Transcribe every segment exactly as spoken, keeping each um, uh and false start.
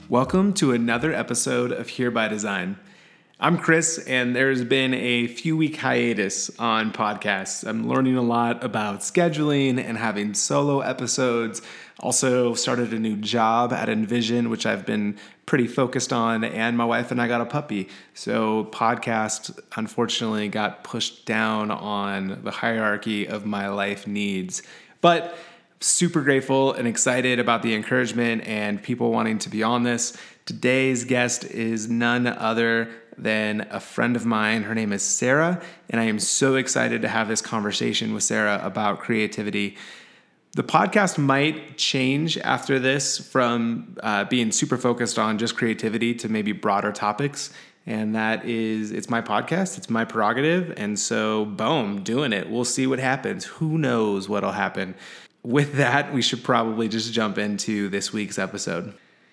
Welcome to another episode of Here by Design. I'm Chris, and there's been a few week hiatus on podcasts. I'm learning a lot about scheduling and having solo episodes. Also started a new job at Envision, which I've been pretty focused on, and my wife and I got a puppy. So podcast, unfortunately, got pushed down on the hierarchy of my life needs. But super grateful and excited about the encouragement and people wanting to be on this. Today's guest is none other than a friend of mine. Her name is Sarah, and I am so excited to have this conversation with Sarah about creativity. The podcast might change after this from uh, being super focused on just creativity to maybe broader topics. And that is, it's my podcast, it's my prerogative. And so, boom, doing it. We'll see what happens. Who knows what'll happen? With that, we should probably just jump into this week's episode.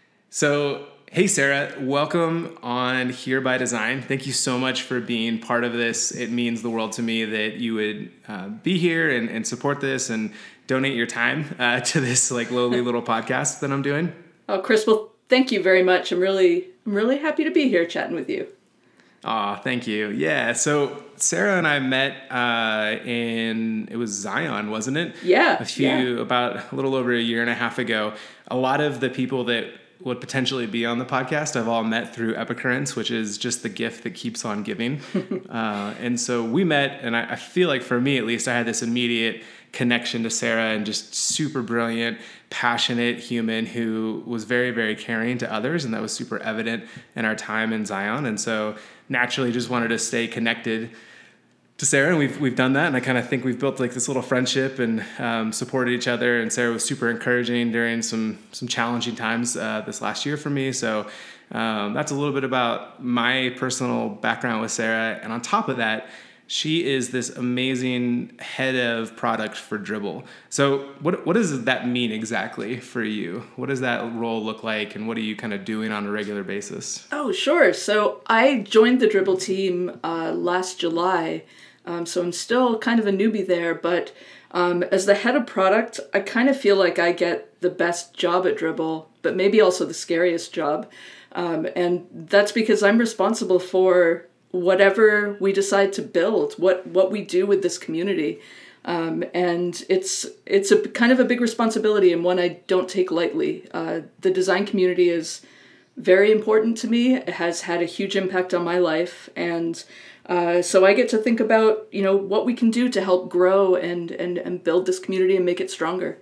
So, hey, Sarah, welcome on Here by Design. Thank you so much for being part of this. It means the world to me that you would uh, be here and, and support this and donate your time uh, to this like lowly little podcast that I'm doing. Oh, Chris, well, thank you very much. I'm really, I'm really happy to be here chatting with you. Aw, thank you. Yeah, so Sarah and I met uh, in, it was Zion, wasn't it? Yeah. A few, yeah. about a little over a year and a half ago. A lot of the people that would potentially be on the podcast I've all met through Epicurrence, which is just the gift that keeps on giving. uh, and so we met, and I, I feel like for me at least, I had this immediate connection to Sarah, and just super brilliant, passionate human who was very, very caring to others, and that was super evident in our time in Zion. And so naturally just wanted to stay connected to Sarah, and we've we've done that, and I kind of think we've built like this little friendship and um, supported each other. And Sarah was super encouraging during some some challenging times uh, this last year for me. So um, that's a little bit about my personal background with Sarah. And on top of that, she is this amazing head of product for Dribbble. So what what does that mean exactly for you? What does that role look like, and what are you kind of doing on a regular basis? Oh, sure. So I joined the Dribbble team uh, last July. Um, so I'm still kind of a newbie there, but um, as the head of product, I kind of feel like I get the best job at Dribbble, but maybe also the scariest job. Um, and that's because I'm responsible for whatever we decide to build, what what we do with this community. Um, and it's it's a kind of a big responsibility, and one I don't take lightly. Uh, the design community is very important to me. It has had a huge impact on my life, and uh, so I get to think about, you know, what we can do to help grow and, and, and build this community and make it stronger.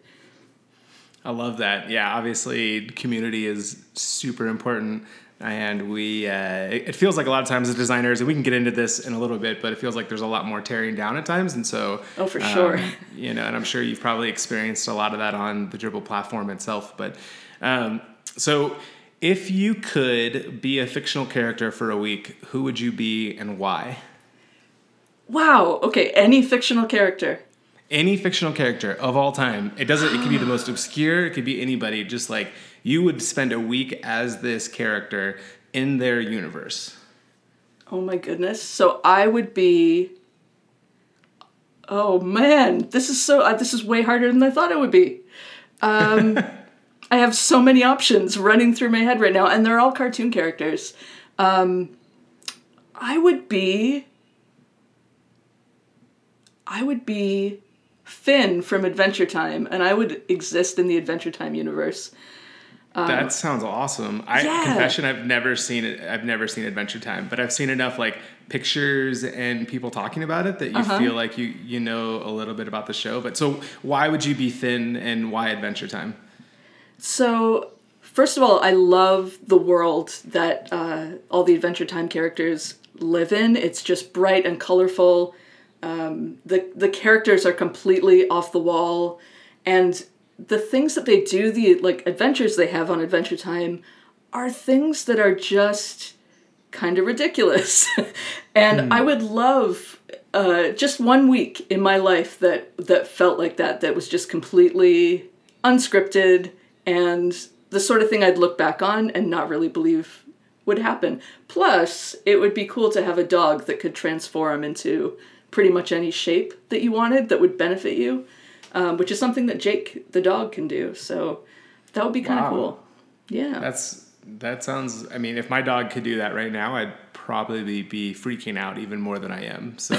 I love that. Yeah, obviously community is super important. And we, uh, it feels like a lot of times as designers, and we can get into this in a little bit, but it feels like there's a lot more tearing down at times. And so, oh, for sure. Um, you know, and I'm sure you've probably experienced a lot of that on the Dribbble platform itself. But um, so if you could be a fictional character for a week, who would you be and why? Wow. Okay. Any fictional character. Any fictional character of all time. It doesn't, it could be the most obscure. It could be anybody. Just like you would spend a week as this character in their universe. Oh my goodness. So I would be, oh man, this is so, uh, this is way harder than I thought it would be. Um, I have so many options running through my head right now, and they're all cartoon characters. Um, I would be, I would be Finn from Adventure Time, and I would exist in the Adventure Time universe. Um, that sounds awesome. I yeah. confession, I've never seen it. I've never seen Adventure Time, but I've seen enough like pictures and people talking about it that you uh-huh. feel like you you know a little bit about the show. But so why would you be Finn, and why Adventure Time? So first of all, I love the world that uh, all the Adventure Time characters live in. It's just bright and colorful. Um, the the characters are completely off the wall, and the things that they do, the like adventures they have on Adventure Time, are things that are just kind of ridiculous. and mm. I would love uh, just one week in my life that that felt like that. That was just completely unscripted, and the sort of thing I'd look back on and not really believe would happen. Plus, it would be cool to have a dog that could transform into pretty much any shape that you wanted that would benefit you, um, which is something that Jake the dog can do. So that would be kind of wow. cool. Yeah. That's that sounds. I mean, if my dog could do that right now, I'd probably be freaking out even more than I am. So,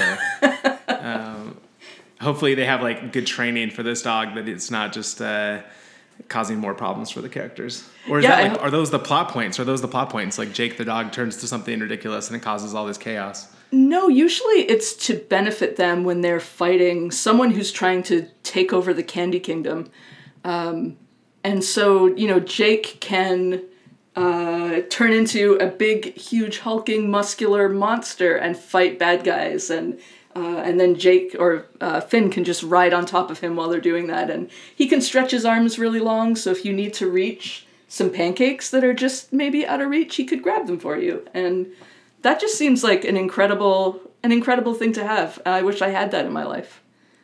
um, hopefully, they have like good training for this dog that it's not just uh, causing more problems for the characters. Or is Yeah, that I like, ho- are those the plot points? Are those the plot points? Like Jake the dog turns to something ridiculous and it causes all this chaos. No, usually it's to benefit them when they're fighting someone who's trying to take over the Candy Kingdom. Um, and so, you know, Jake can uh, turn into a big, huge, hulking, muscular monster and fight bad guys. And uh, and then Jake or uh, Finn can just ride on top of him while they're doing that. And he can stretch his arms really long, so if you need to reach some pancakes that are just maybe out of reach, he could grab them for you. And that just seems like an incredible, an incredible thing to have. I wish I had that in my life.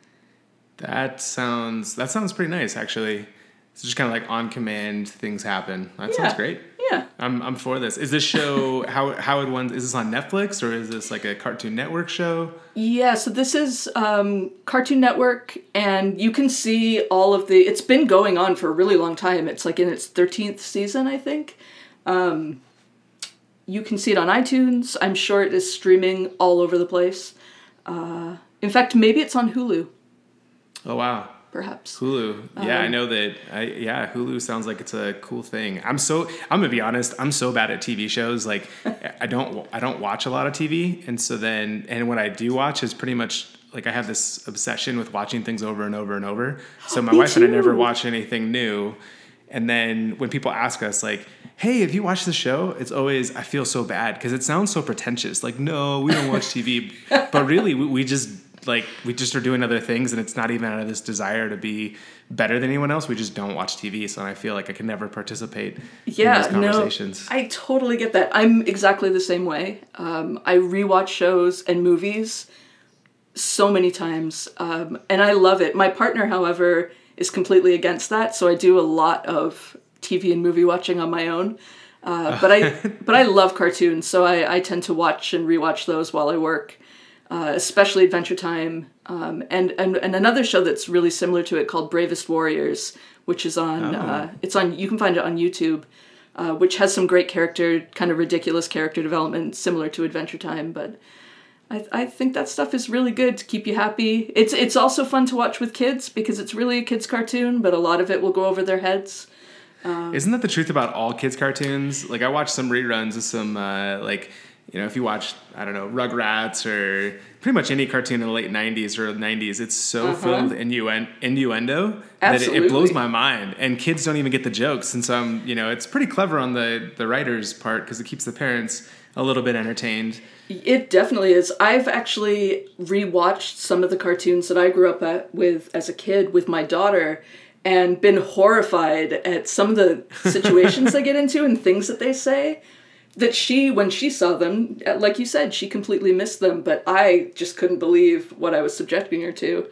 That sounds that sounds pretty nice, actually. It's just kind of like on command, things happen. That Yeah. sounds great. Yeah. I'm I'm for this. Is this show how how would one is this on Netflix or is this like a Cartoon Network show? Yeah, so this is um, Cartoon Network, and you can see all of the... It's been going on for a really long time. It's like in its thirteenth season, I think. Um, you can see it on iTunes. I'm sure it is streaming all over the place. Uh, in fact, maybe it's on Hulu, Oh wow. perhaps. Hulu. Yeah, I Um, know that. I yeah, Hulu sounds like it's a cool thing. I'm so I'm gonna be honest. I'm so bad at T V shows. Like, I don't I don't watch a lot of T V, and so then and what I do watch is pretty much like I have this obsession with watching things over and over and over. So my Me wife and I never too. watch anything new. And then when people ask us like, "Hey, have you watched the show?" It's always I feel so bad because it sounds so pretentious. Like, no, we don't watch T V, but really we, we just. Like we just are doing other things and it's not even out of this desire to be better than anyone else. We just don't watch T V. So I feel like I can never participate Yeah, in those conversations. no, I totally get that. I'm exactly the same way. Um, I rewatch shows and movies so many times, um, and I love it. My partner, however, is completely against that, so I do a lot of T V and movie watching on my own. Uh, but I but I love cartoons, so I, I tend to watch and rewatch those while I work. Uh, especially Adventure Time, um, and, and and another show that's really similar to it called Bravest Warriors, which is on Oh. uh, it's on you can find it on YouTube, uh, which has some great character, kind of ridiculous character development similar to Adventure Time. But I I think that stuff is really good to keep you happy. It's it's also fun to watch with kids because it's really a kids cartoon, but a lot of it will go over their heads. Isn't that the truth about all kids cartoons? Like I watched some reruns of some uh, like you know if you watch I don't know Rugrats or pretty much any cartoon in the late nineties or nineties, it's so Uh-huh. filled with innuen- innuendo that it, it blows Absolutely. my mind. And kids don't even get the jokes, and so I'm you know it's pretty clever on the the writers' part because it keeps the parents a little bit entertained. It definitely is. I've actually rewatched some of the cartoons that I grew up at with as a kid with my daughter and been horrified at some of the situations they get into and things that they say that she, when she saw them, like you said, she completely missed them, but I just couldn't believe what I was subjecting her to.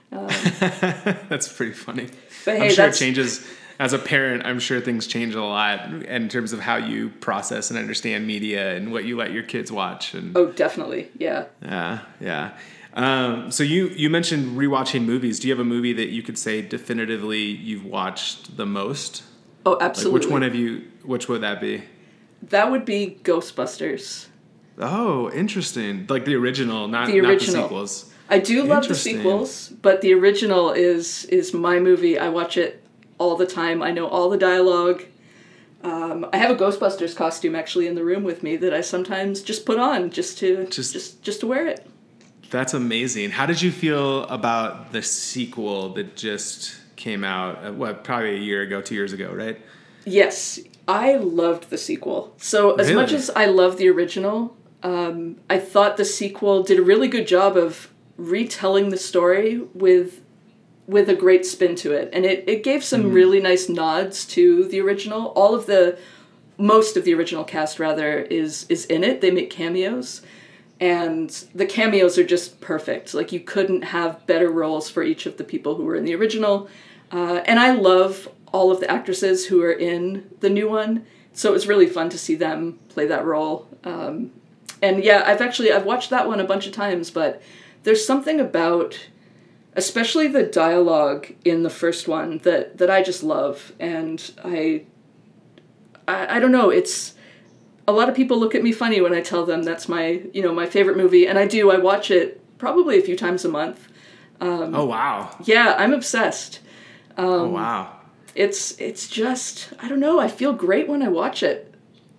That's pretty funny. But I'm hey, sure it that's- changes as a parent. I'm sure things change a lot in terms of how you process and understand media and what you let your kids watch. And Oh, definitely. Yeah. yeah, yeah. Um, so you you mentioned rewatching movies. Do you have a movie that you could say definitively you've watched the most? Oh, Like absolutely. which one have you? Which would that be? That would be Ghostbusters. Oh, interesting. Like the original, not The not original. the sequels. I do love the Interesting. sequels, but the original is is my movie. I watch it all the time. I know all the dialogue. Um, I have a Ghostbusters costume actually in the room with me that I sometimes just put on just to Just- just just, just to wear it. That's amazing. How did you feel about the sequel that just came out? Uh, what, probably a year ago, two years ago, right? Yes, I loved the sequel. So as much Really? as I love the original, um, I thought the sequel did a really good job of retelling the story with with a great spin to it. And it, it gave some really nice nods to the original. All of the most of the original cast rather is is in it. They make cameos. And the cameos are just perfect. Like you couldn't have better roles for each of the people who were in the original. Uh, and I love all of the actresses who are in the new one. So it was really fun to see them play that role. Um, and yeah, I've actually, I've watched that one a bunch of times, but there's something about, especially the dialogue in the first one that, that I just love. And I, I, I don't know, it's, a lot of people look at me funny when I tell them that's my, you know, my favorite movie, and I do, I watch it probably a few times a month. Um, oh, wow. Yeah, I'm obsessed. Um, oh, wow. It's, it's just, I don't know, I feel great when I watch it.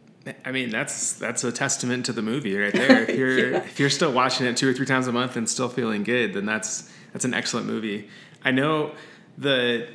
I mean, that's that's a testament to the movie right there. If you're yeah. if you're still watching it two or three times a month and still feeling good, then that's that's an excellent movie. I know the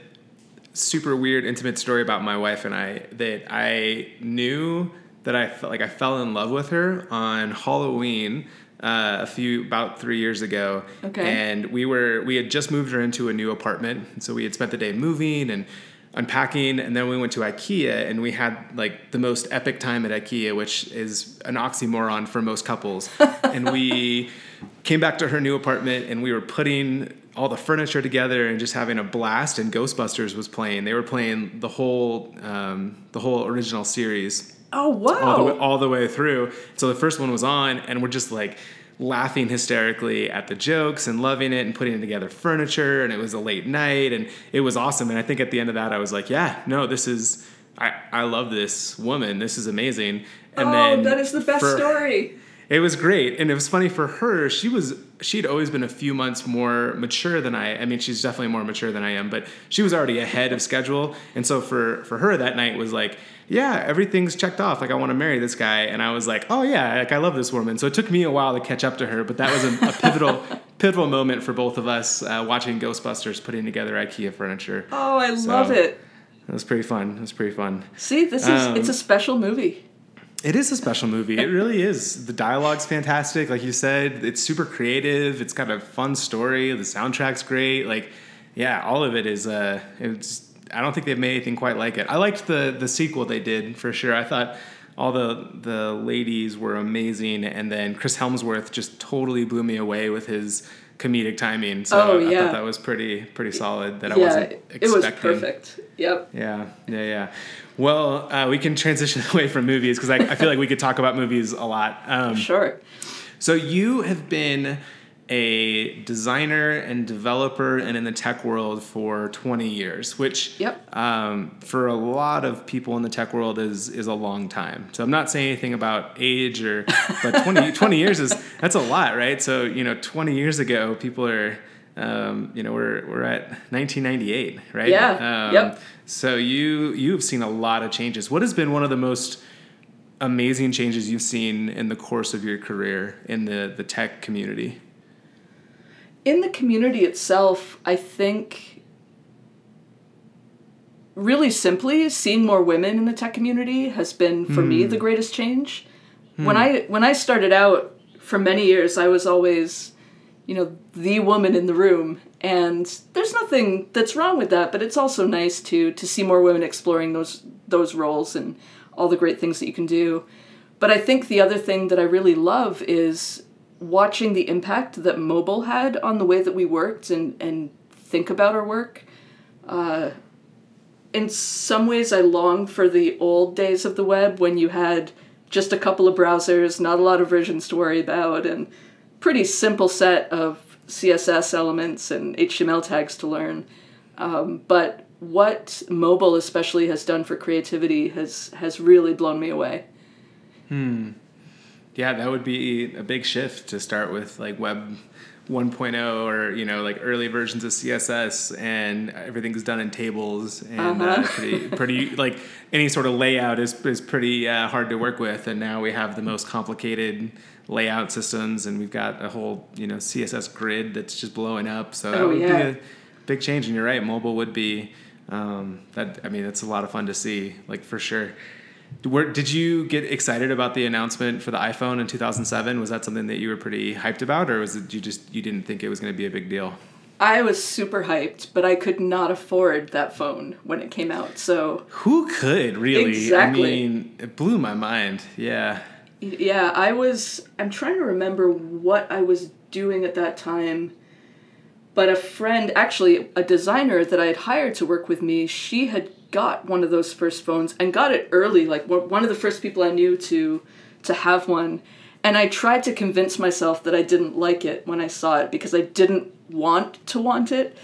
super weird intimate story about my wife and I, that I knew that I felt like I fell in love with her on Halloween uh, a few about three years ago. Okay. And we were we had just moved her into a new apartment, so we had spent the day moving and unpacking, and then we went to IKEA, and we had like the most epic time at IKEA, which is an oxymoron for most couples. And we came back to her new apartment, and we were putting all the furniture together and just having a blast. And Ghostbusters was playing. They were playing the whole um, the whole original series. Oh wow! All the way, all the way through. So the first one was on, and we're just like laughing hysterically at the jokes and loving it and putting together furniture, and it was a late night, and it was awesome. And I think at the end of that I was like, yeah, no, this is I, I love this woman. This is amazing. And oh, then that is the best for, story. It was great. And it was funny for her. She was she'd always been a few months more mature than I I mean, she's definitely more mature than I am, but she was already ahead of schedule. And so for for her that night was like, yeah, everything's checked off. Like, I want to marry this guy. And I was like, oh, yeah, like, I love this woman. So it took me a while to catch up to her. But that was a, a pivotal pivotal moment for both of us, uh, watching Ghostbusters, putting together IKEA furniture. Oh, I so, love it. It was pretty fun. It was pretty fun. See, this is um, it's a special movie. It is a special movie. It really is. The dialogue's fantastic. Like you said, it's super creative. It's got a fun story. The soundtrack's great. Like, yeah, all of it is, uh, it's, I don't think they've made anything quite like it. I liked the the sequel they did for sure. I thought all the the ladies were amazing, and then Chris Hemsworth just totally blew me away with his comedic timing. So oh, yeah. I thought that was pretty pretty solid. That I yeah, wasn't expecting. It was perfect. Yep. Yeah, yeah, yeah. Well, uh, we can transition away from movies because I, I feel like we could talk about movies a lot. Um, sure. So you have been a designer and developer and in the tech world for twenty years, which yep. um, for a lot of people in the tech world is is a long time. So I'm not saying anything about age or, but twenty, twenty years is, that's a lot, right? So, you know, twenty years ago, people are, um, you know, we're we're at nineteen ninety-eight, right? Yeah. Um, yep. So you you've seen a lot of changes. What has been one of the most amazing changes you've seen in the course of your career in the, the tech community? In the community itself, I think, really simply, seeing more women in the tech community has been, for mm. me, the greatest change. Mm. When I when I started out, for many years, I was always, you know, the woman in the room. And there's nothing that's wrong with that, but it's also nice to to see more women exploring those those roles and all the great things that you can do. But I think the other thing that I really love is watching the impact that mobile had on the way that we worked and, and think about our work. Uh, in some ways, I long for the old days of the web when you had just a couple of browsers, not a lot of versions to worry about, and pretty simple set of C S S elements and H T M L tags to learn. Um, but what mobile especially has done for creativity has, has really blown me away. Hmm. Yeah, that would be a big shift to start with, like Web one point oh or, you know, like early versions of C S S, and everything's done in tables, and uh-huh. uh, pretty, pretty like any sort of layout is is pretty uh, hard to work with. And now we have the most complicated layout systems, and we've got a whole, you know, C S S grid that's just blowing up. So that oh, would yeah. be a big change. And you're right, mobile would be um, that. I mean, that's a lot of fun to see, like for sure. Where, did you get excited about the announcement for the iPhone in two thousand seven? Was that something that you were pretty hyped about, or was it you just you didn't think it was going to be a big deal? I was super hyped, but I could not afford that phone when it came out. So who could really? Exactly. I mean, it blew my mind. Yeah. Yeah, I was. I'm trying to remember what I was doing at that time. But a friend, actually a designer that I had hired to work with me, she had got one of those first phones and got it early, like one of the first people I knew to to have one. And I tried to convince myself that I didn't like it when I saw it because I didn't want to want it.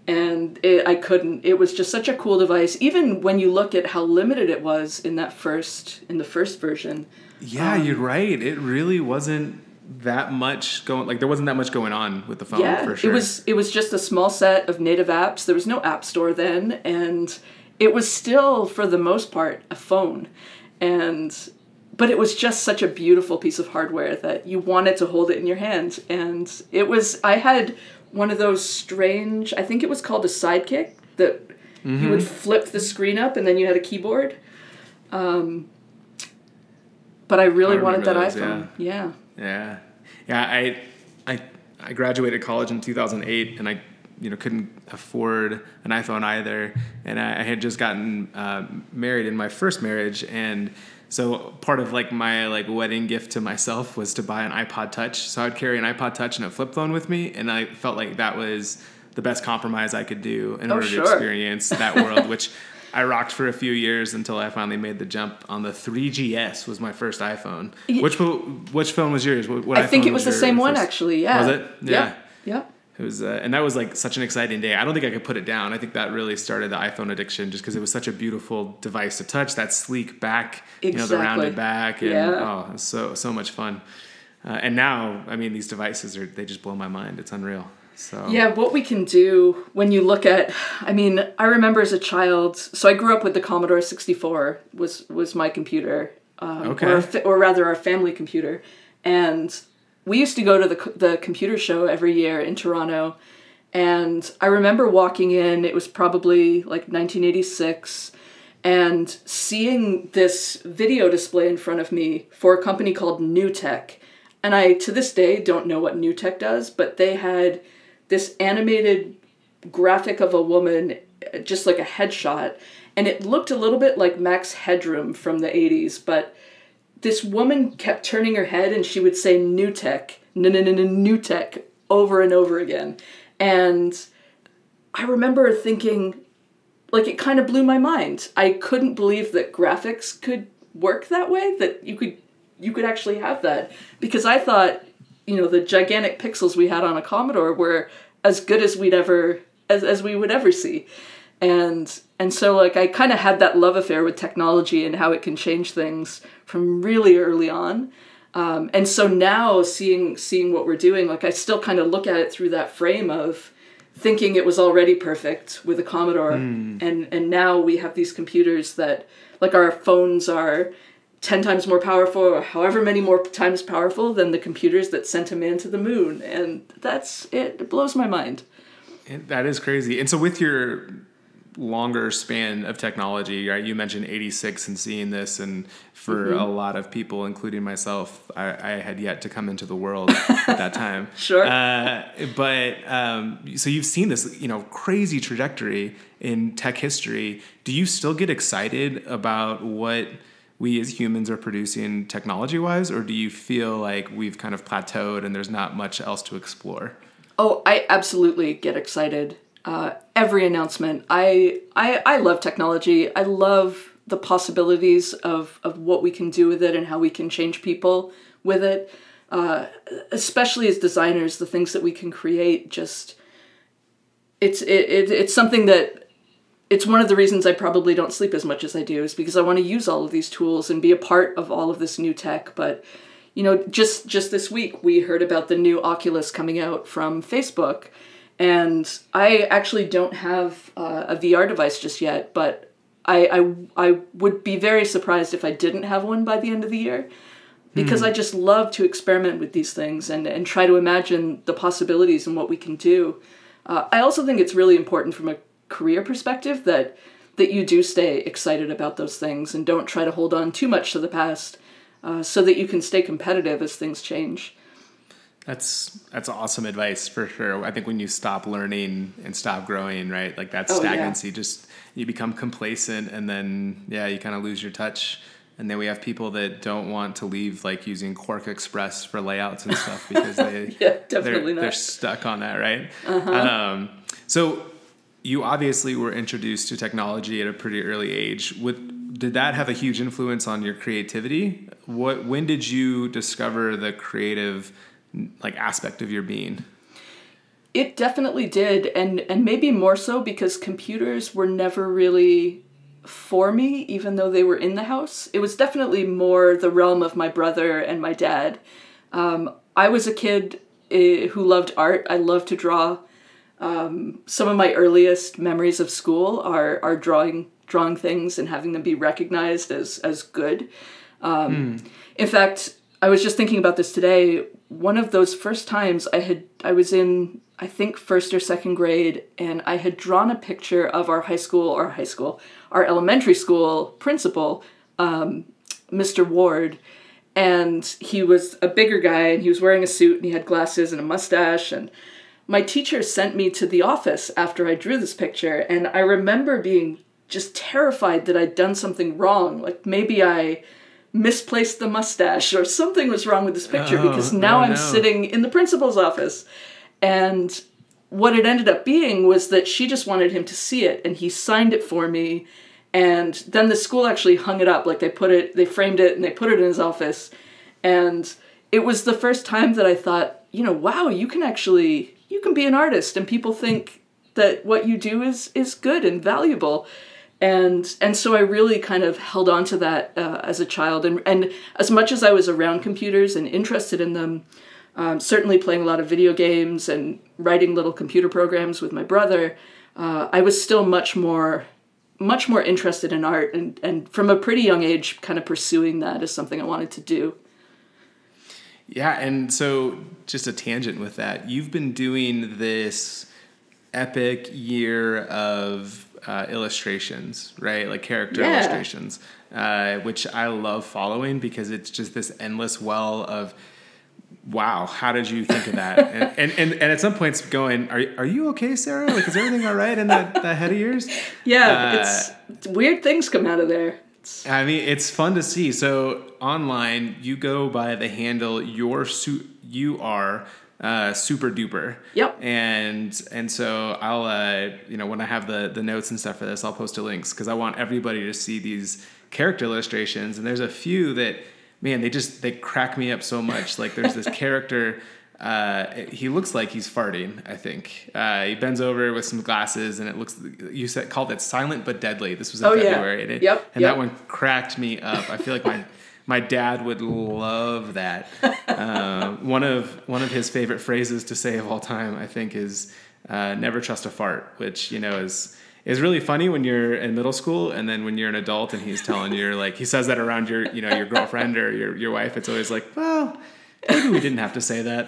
And it, I couldn't. It was just such a cool device. Even when you look at how limited it was in that first, in the first version. Yeah, um, you're right. It really wasn't that much going, like there wasn't that much going on with the phone, yeah, for sure. It was, it was just a small set of native apps. There was no app store then. And it was still, for the most part, a phone. And, but it was just such a beautiful piece of hardware that you wanted to hold it in your hand. And it was, I had one of those strange, I think it was called a Sidekick, that mm-hmm. you would flip the screen up and then you had a keyboard. Um, but I really I wanted that those, iPhone. Yeah. yeah. Yeah. Yeah. I, I, I graduated college in two thousand eight and I, you know, couldn't afford an iPhone either. And I, I had just gotten uh, married in my first marriage. And so part of like my like wedding gift to myself was to buy an iPod Touch. So I'd carry an iPod Touch and a flip phone with me. And I felt like that was the best compromise I could do in oh, order sure. to experience that world, which I rocked for a few years until I finally made the jump on the three G S was my first iPhone. Yeah. Which which phone was yours? What, what I think it was, was the same first? one actually. Yeah. Was it? Yeah. Yeah. yeah. It was, uh, and that was like such an exciting day. I don't think I could put it down. I think that really started the iPhone addiction, just because it was such a beautiful device to touch. That sleek back, exactly. you know, the rounded back, and yeah. oh, it was so so much fun. Uh, and now, I mean, these devices are they just blow my mind. It's unreal. So yeah, what we can do when you look at, I mean, I remember as a child. So I grew up with the Commodore sixty-four was was my computer, um, okay, or, or rather our family computer, and we used to go to the the computer show every year in Toronto, and I remember walking in, it was probably like nineteen eighty-six, and seeing this video display in front of me for a company called NewTek. And I, to this day, don't know what NewTek does, but they had this animated graphic of a woman, just like a headshot, and it looked a little bit like Max Headroom from the eighties, but this woman kept turning her head and she would say NewTek, no, no, no, no, NewTek, over and over again. And I remember thinking, like, it kind of blew my mind. I couldn't believe that graphics could work that way, that you could you could actually have that. Because I thought, you know, the gigantic pixels we had on a Commodore were as good as we'd ever, as, as we would ever see. And and so like I kind of had that love affair with technology and how it can change things from really early on. Um, and so now seeing seeing what we're doing, like I still kind of look at it through that frame of thinking it was already perfect with a Commodore. Mm. And, and now we have these computers that, like our phones are ten times more powerful or however many more times powerful than the computers that sent a man to the moon. And that's it. It blows my mind. And that is crazy. And so with your longer span of technology, right? You mentioned eighty-six and seeing this, and for mm-hmm. a lot of people, including myself, I, I had yet to come into the world at that time. Sure. Uh, but um, so you've seen this, you know, crazy trajectory in tech history. Do you still get excited about what we as humans are producing technology-wise, or do you feel like we've kind of plateaued and there's not much else to explore? Oh, I absolutely get excited. Uh, every announcement. I, I I love technology. I love the possibilities of, of what we can do with it and how we can change people with it. Uh, especially as designers, the things that we can create, just it's it, it it's something that it's one of the reasons I probably don't sleep as much as I do, is because I want to use all of these tools and be a part of all of this new tech. But you know, just just this week we heard about the new Oculus coming out from Facebook. And I actually don't have uh, a V R device just yet, but I, I I would be very surprised if I didn't have one by the end of the year, because mm. I just love to experiment with these things and, and try to imagine the possibilities and what we can do. Uh, I also think it's really important from a career perspective that that you do stay excited about those things and don't try to hold on too much to the past, uh, so that you can stay competitive as things change. That's that's awesome advice for sure. I think when you stop learning and stop growing, right, like that oh, stagnancy, yeah. just you become complacent, and then yeah, you kind of lose your touch. And then we have people that don't want to leave, like using Quark Express for layouts and stuff because they yeah, definitely they're, not. they're stuck on that, right? Uh-huh. Um, so you obviously were introduced to technology at a pretty early age. With did that have a huge influence on your creativity? What when did you discover the creative like aspect of your being? It definitely did, and and maybe more so because computers were never really for me, even though they were in the house. It was definitely more the realm of my brother and my dad. Um, I was a kid uh, who loved art. I loved to draw. Um, some of my earliest memories of school are are drawing drawing things and having them be recognized as as good. Um, Hmm. in fact, I was just thinking about this today. One of those first times I had I was in, I think, first or second grade, and I had drawn a picture of our high school, or high school, our elementary school principal, um, Mister Ward, and he was a bigger guy, and he was wearing a suit, and he had glasses and a mustache, and my teacher sent me to the office after I drew this picture, and I remember being just terrified that I'd done something wrong, like maybe I misplaced the mustache or something was wrong with this picture, Oh, because now oh I'm no. sitting in the principal's office. And what it ended up being was that she just wanted him to see it, and he signed it for me. And then the school actually hung it up, like they put it, they framed it and they put it in his office. And it was the first time that I thought, you know, wow, you can actually, you can be an artist, and people think that what you do is is good and valuable. And and so I really kind of held on to that uh, as a child. And, and as much as I was around computers and interested in them, um, certainly playing a lot of video games and writing little computer programs with my brother, uh, I was still much more much more interested in art, and, and from a pretty young age kind of pursuing that as something I wanted to do. Yeah, and so just a tangent with that. You've been doing this epic year of uh, illustrations, right? Like character Yeah. illustrations, uh, which I love following because it's just this endless well of, wow, how did you think of that? and, and, and and at some points going, are are you okay, Sarah? Like, is everything all right in that, that head of yours? Yeah, Uh, it's, it's weird things come out of there. It's, I mean, it's fun to see. So online, you go by the handle your su- you are uh, super duper. Yep. And and so I'll uh, you know when I have the the notes and stuff for this, I'll post the links because I want everybody to see these character illustrations. And there's a few that, man, they just they crack me up so much. Like there's this character. Uh, he looks like he's farting, I think. Uh, he bends over with some glasses, and it looks, you said, called it Silent but Deadly. This was in Oh, yeah. February. And, it, Yep, and yep. that one cracked me up. I feel like my my dad would love that. Uh, one of one of his favorite phrases to say of all time, I think, is uh, "never trust a fart," which, you know, is is really funny when you're in middle school, and then when you're an adult and he's telling you, like, he says that around your, you know, your girlfriend or your your wife, it's always like, well, maybe we didn't have to say that.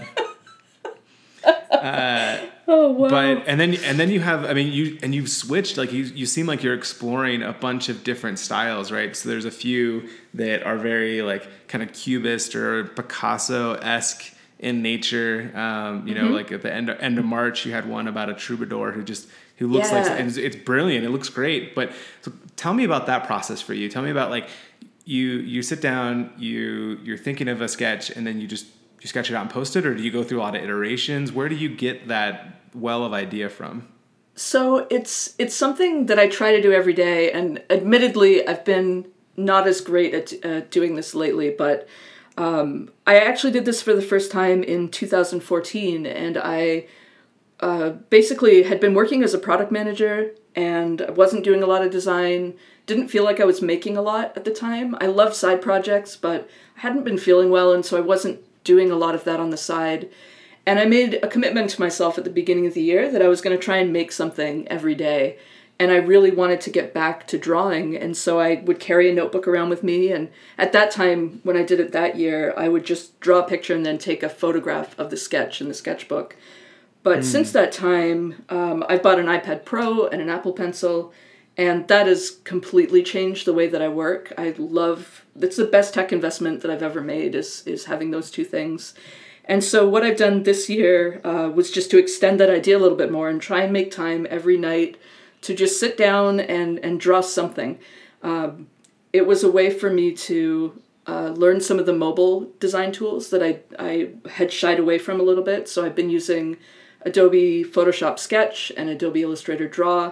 Uh, oh, wow. but and then and then you have, I mean, you and you've switched, like you you seem like you're exploring a bunch of different styles, right? So there's a few that are very like kind of cubist or Picasso-esque in nature. Um, you know, Mm-hmm. like at the end of, end of March, you had one about a troubadour who just who looks like, Yeah. and it's, it's brilliant. It looks great. But so tell me about that process for you. Tell me about, like, you you sit down, you you're thinking of a sketch, and then you just you sketch it out and post it, or do you go through a lot of iterations? Where do you get that well of idea from? So it's it's something that I try to do every day, and admittedly, I've been not as great at uh, doing this lately. But um, I actually did this for the first time in two thousand fourteen, and I uh, basically had been working as a product manager, and I wasn't doing a lot of design. Didn't feel like I was making a lot at the time. I loved side projects, but I hadn't been feeling well, and so I wasn't doing a lot of that on the side. And I made a commitment to myself at the beginning of the year that I was going to try and make something every day. And I really wanted to get back to drawing. And so I would carry a notebook around with me. And at that time, when I did it that year, I would just draw a picture and then take a photograph of the sketch in the sketchbook. But since that time, um, I've bought an iPad Pro and an Apple Pencil. And that has completely changed the way that I work. I love, it's the best tech investment that I've ever made, is is having those two things. And so what I've done this year uh, was just to extend that idea a little bit more and try and make time every night to just sit down and, and draw something. Um, it was a way for me to uh, learn some of the mobile design tools that I, I had shied away from a little bit. So I've been using Adobe Photoshop Sketch and Adobe Illustrator Draw.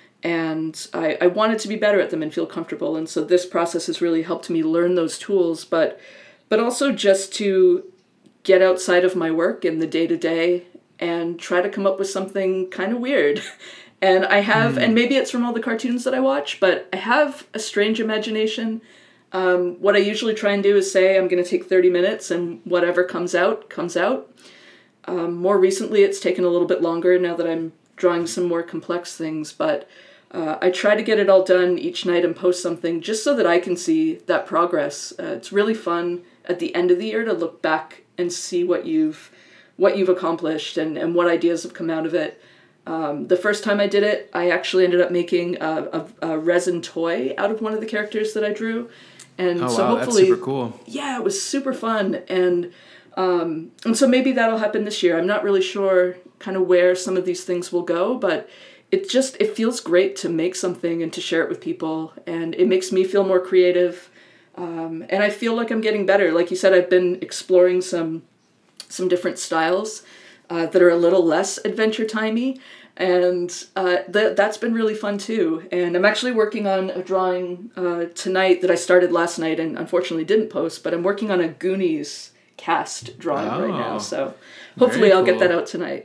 And I, I wanted to be better at them and feel comfortable. And so this process has really helped me learn those tools, but but also just to get outside of my work in the day-to-day and try to come up with something kind of weird. And I have, mm. and maybe it's from all the cartoons that I watch, but I have a strange imagination. Um, what I usually try and do is say I'm going to take thirty minutes and whatever comes out, comes out. Um, more recently, it's taken a little bit longer now that I'm drawing some more complex things, but uh, I try to get it all done each night and post something just so that I can see that progress. Uh, it's really fun at the end of the year to look back and see what you've what you've accomplished and, and what ideas have come out of it. Um, the first time I did it, I actually ended up making a, a, a resin toy out of one of the characters that I drew. And oh, so wow, hopefully, that's super cool. Yeah, it was super fun. And um, and so maybe that'll happen this year. I'm not really sure kind of where some of these things will go, but it just, it feels great to make something and to share it with people. And it makes me feel more creative. Um, and I feel like I'm getting better. Like you said, I've been exploring some some different styles uh, that are a little less Adventure Timey, and uh, th- that's been really fun too. And I'm actually working on a drawing uh, tonight that I started last night and unfortunately didn't post, but I'm working on a Goonies cast drawing oh, right now, so hopefully I'll cool. get that out tonight.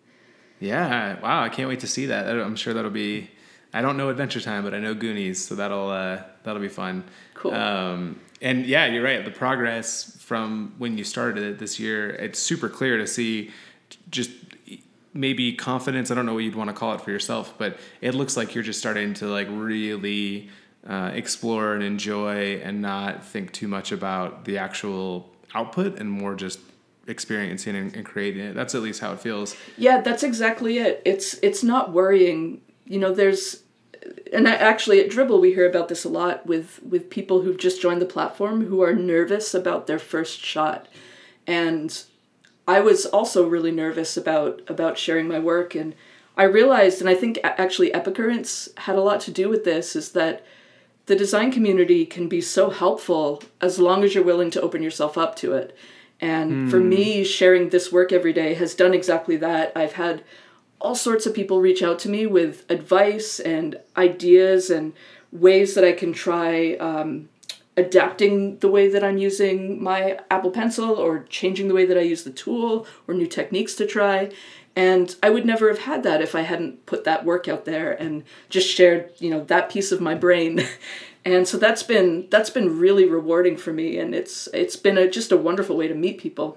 Yeah, wow, I can't wait to see that. I'm sure that'll be, I don't know Adventure Time, but I know Goonies, so that'll uh, that'll be fun. Cool. Um, and yeah, you're right. The progress from when you started it this year, it's super clear to see just maybe confidence. I don't know what you'd want to call it for yourself, but it looks like you're just starting to like really uh, explore and enjoy and not think too much about the actual output and more just experiencing and, and creating it. That's at least how it feels. Yeah, that's exactly it. It's, it's not worrying. You know, there's, and actually at Dribbble we hear about this a lot with, with people who've just joined the platform who are nervous about their first shot. And I was also really nervous about, about sharing my work. And I realized, and I think actually Epicurrents had a lot to do with this, is that the design community can be so helpful as long as you're willing to open yourself up to it. And mm. for me, sharing this work every day has done exactly that. I've had all sorts of people reach out to me with advice and ideas and ways that I can try um, adapting the way that I'm using my Apple Pencil or changing the way that I use the tool or new techniques to try. And I would never have had that if I hadn't put that work out there and just shared, you know, that piece of my brain. And so that's been that's been really rewarding for me, and it's it's been a, just a wonderful way to meet people.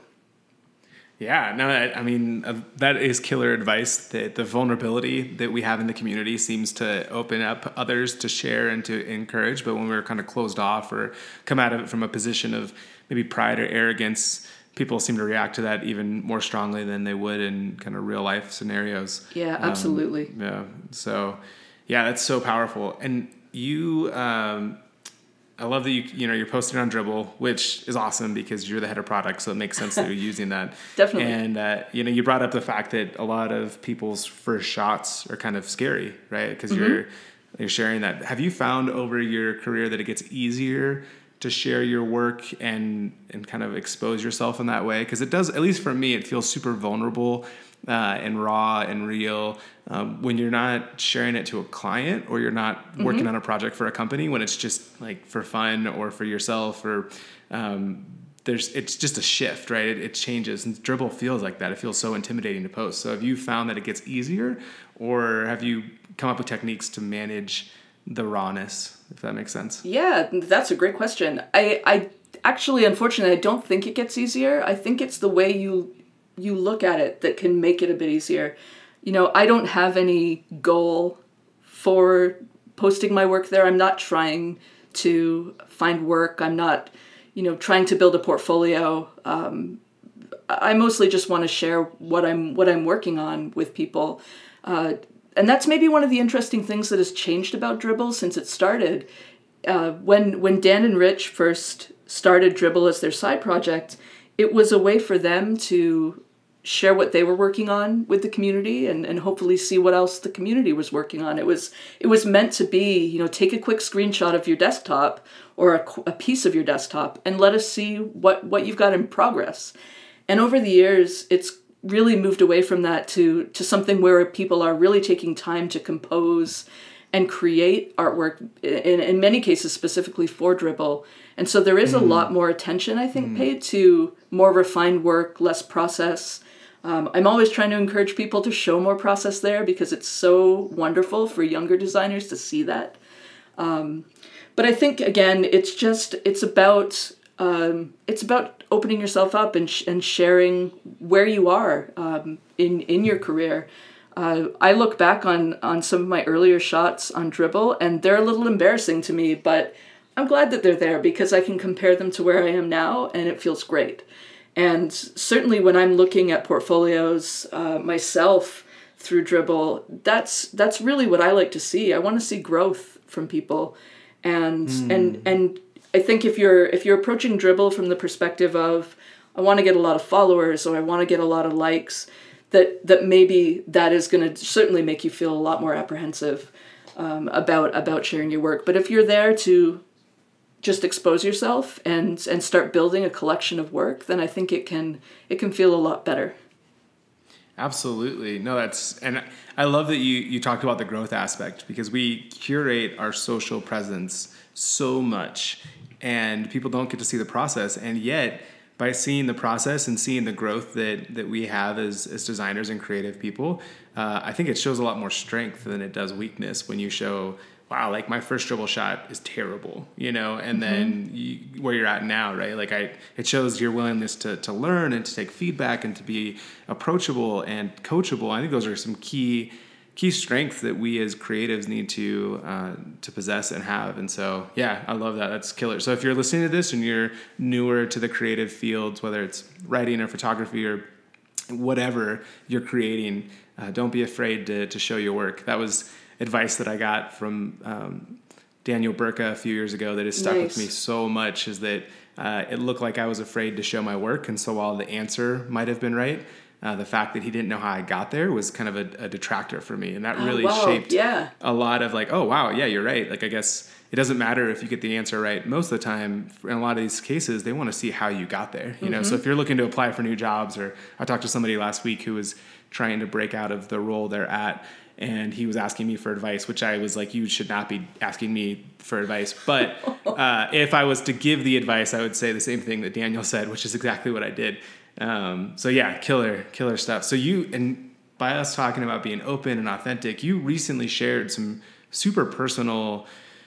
Yeah, no, I, I mean, uh, that is killer advice. That the vulnerability that we have in the community seems to open up others to share and to encourage. But when we're kind of closed off or come at it from a position of maybe pride or arrogance, people seem to react to that even more strongly than they would in kind of real life scenarios. Yeah, absolutely. Um, yeah. So, yeah, that's so powerful. And you, um, I love that you, you know, you're posting on Dribbble, which is awesome because you're the head of product. So it makes sense that you're using that. Definitely. And, uh, you know, you brought up the fact that a lot of people's first shots are kind of scary, right? Because mm-hmm. you're, you're sharing that. Have you found over your career that it gets easier to share your work and and kind of expose yourself in that way? Because it does, at least for me, it feels super vulnerable uh, and raw and real um, when you're not sharing it to a client or you're not mm-hmm. working on a project for a company, when it's just like for fun or for yourself or um, there's it's just a shift, right? It, it changes, and Dribbble feels like that. It feels so intimidating to post. So have you found that it gets easier, or have you come up with techniques to manage the rawness, if that makes sense? Yeah, that's a great question. I, I actually, unfortunately, I don't think it gets easier. I think it's the way you you look at it that can make it a bit easier. You know, I don't have any goal for posting my work there. I'm not trying to find work. I'm not, you know, trying to build a portfolio. Um, I mostly just want to share what I'm what I'm working on with people. Uh, And that's maybe one of the interesting things that has changed about Dribbble since it started. Uh, when when Dan and Rich first started Dribbble as their side project, it was a way for them to share what they were working on with the community and, and hopefully see what else the community was working on. It was it was meant to be, you know, take a quick screenshot of your desktop or a, a piece of your desktop and let us see what, what you've got in progress. And over the years, it's really moved away from that to to something where people are really taking time to compose and create artwork, in, in many cases specifically for Dribbble. And so there is mm. a lot more attention, I think, mm. paid to more refined work, less process. Um, I'm always trying to encourage people to show more process there because it's so wonderful for younger designers to see that. Um, but I think, again, it's just, it's about, um, it's about opening yourself up and, sh- and sharing where you are um, in, in your career. Uh, I look back on, on some of my earlier shots on Dribbble, and they're a little embarrassing to me, but I'm glad that they're there because I can compare them to where I am now, and it feels great. And certainly when I'm looking at portfolios uh, myself through Dribbble, that's that's really what I like to see. I want to see growth from people, and mm. and and I think if you're if you're approaching Dribbble from the perspective of I want to get a lot of followers or I want to get a lot of likes, that that maybe that is going to certainly make you feel a lot more apprehensive um, about about sharing your work. But if you're there to just expose yourself and and start building a collection of work, then I think it can it can feel a lot better. Absolutely. No, that's, and I love that you you talked about the growth aspect because we curate our social presence so much and people don't get to see the process. And yet by seeing the process and seeing the growth that that we have as as designers and creative people, uh, I think it shows a lot more strength than it does weakness when you show, wow, like my first Dribbble shot is terrible, you know, and mm-hmm. then you, where you're at now, right? Like I, it shows your willingness to to learn and to take feedback and to be approachable and coachable. I think those are some key key strengths that we as creatives need to uh, to possess and have. And so, yeah, I love that. That's killer. So if you're listening to this and you're newer to the creative fields, whether it's writing or photography or whatever you're creating, uh, don't be afraid to to show your work. That was advice that I got from um, Daniel Burka a few years ago that has stuck nice. with me so much is that uh, it looked like I was afraid to show my work. And so while the answer might have been right, uh, the fact that he didn't know how I got there was kind of a, a detractor for me. And that really oh, wow. shaped yeah. a lot of like, oh, wow, yeah, you're right. Like, I guess it doesn't matter if you get the answer right. Most of the time, in a lot of these cases, they want to see how you got there. You mm-hmm. know, so if you're looking to apply for new jobs, or I talked to somebody last week who was trying to break out of the role they're at, and he was asking me for advice, which I was like, you should not be asking me for advice. But uh, if I was to give the advice, I would say the same thing that Daniel said, which is exactly what I did. Um, so yeah, killer, killer stuff. So you, and by us talking about being open and authentic, you recently shared some super personal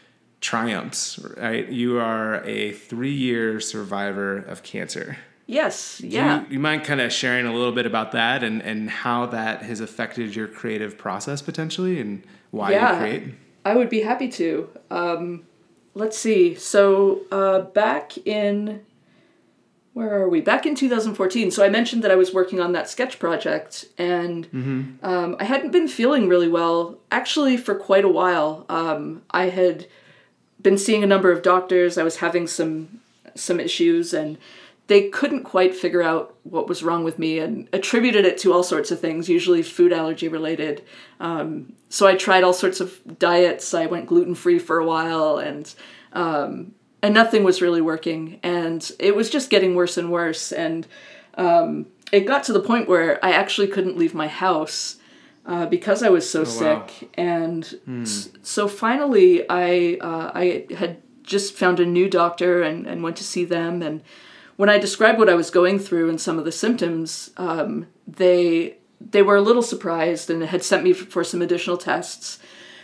triumphs, right? You are a three-year survivor of cancer. Yes, yeah. Do you, you mind kind of sharing a little bit about that and, and how that has affected your creative process potentially and why yeah, you create? I would be happy to. Um, let's see. So uh, back in, where are we? Back in two thousand fourteen. So I mentioned that I was working on that sketch project and mm-hmm. um, I hadn't been feeling really well actually for quite a while. Um, I had been seeing a number of doctors. I was having some some issues and they couldn't quite figure out what was wrong with me and attributed it to all sorts of things, usually food allergy related. Um, so I tried all sorts of diets. I went gluten-free for a while and um, and nothing was really working. And it was just getting worse and worse. And um, it got to the point where I actually couldn't leave my house uh, because I was so oh, sick. Wow. And hmm. s- so finally I uh, I had just found a new doctor and, and went to see them. And when I described what I was going through and some of the symptoms, um, they they were a little surprised and had sent me for some additional tests,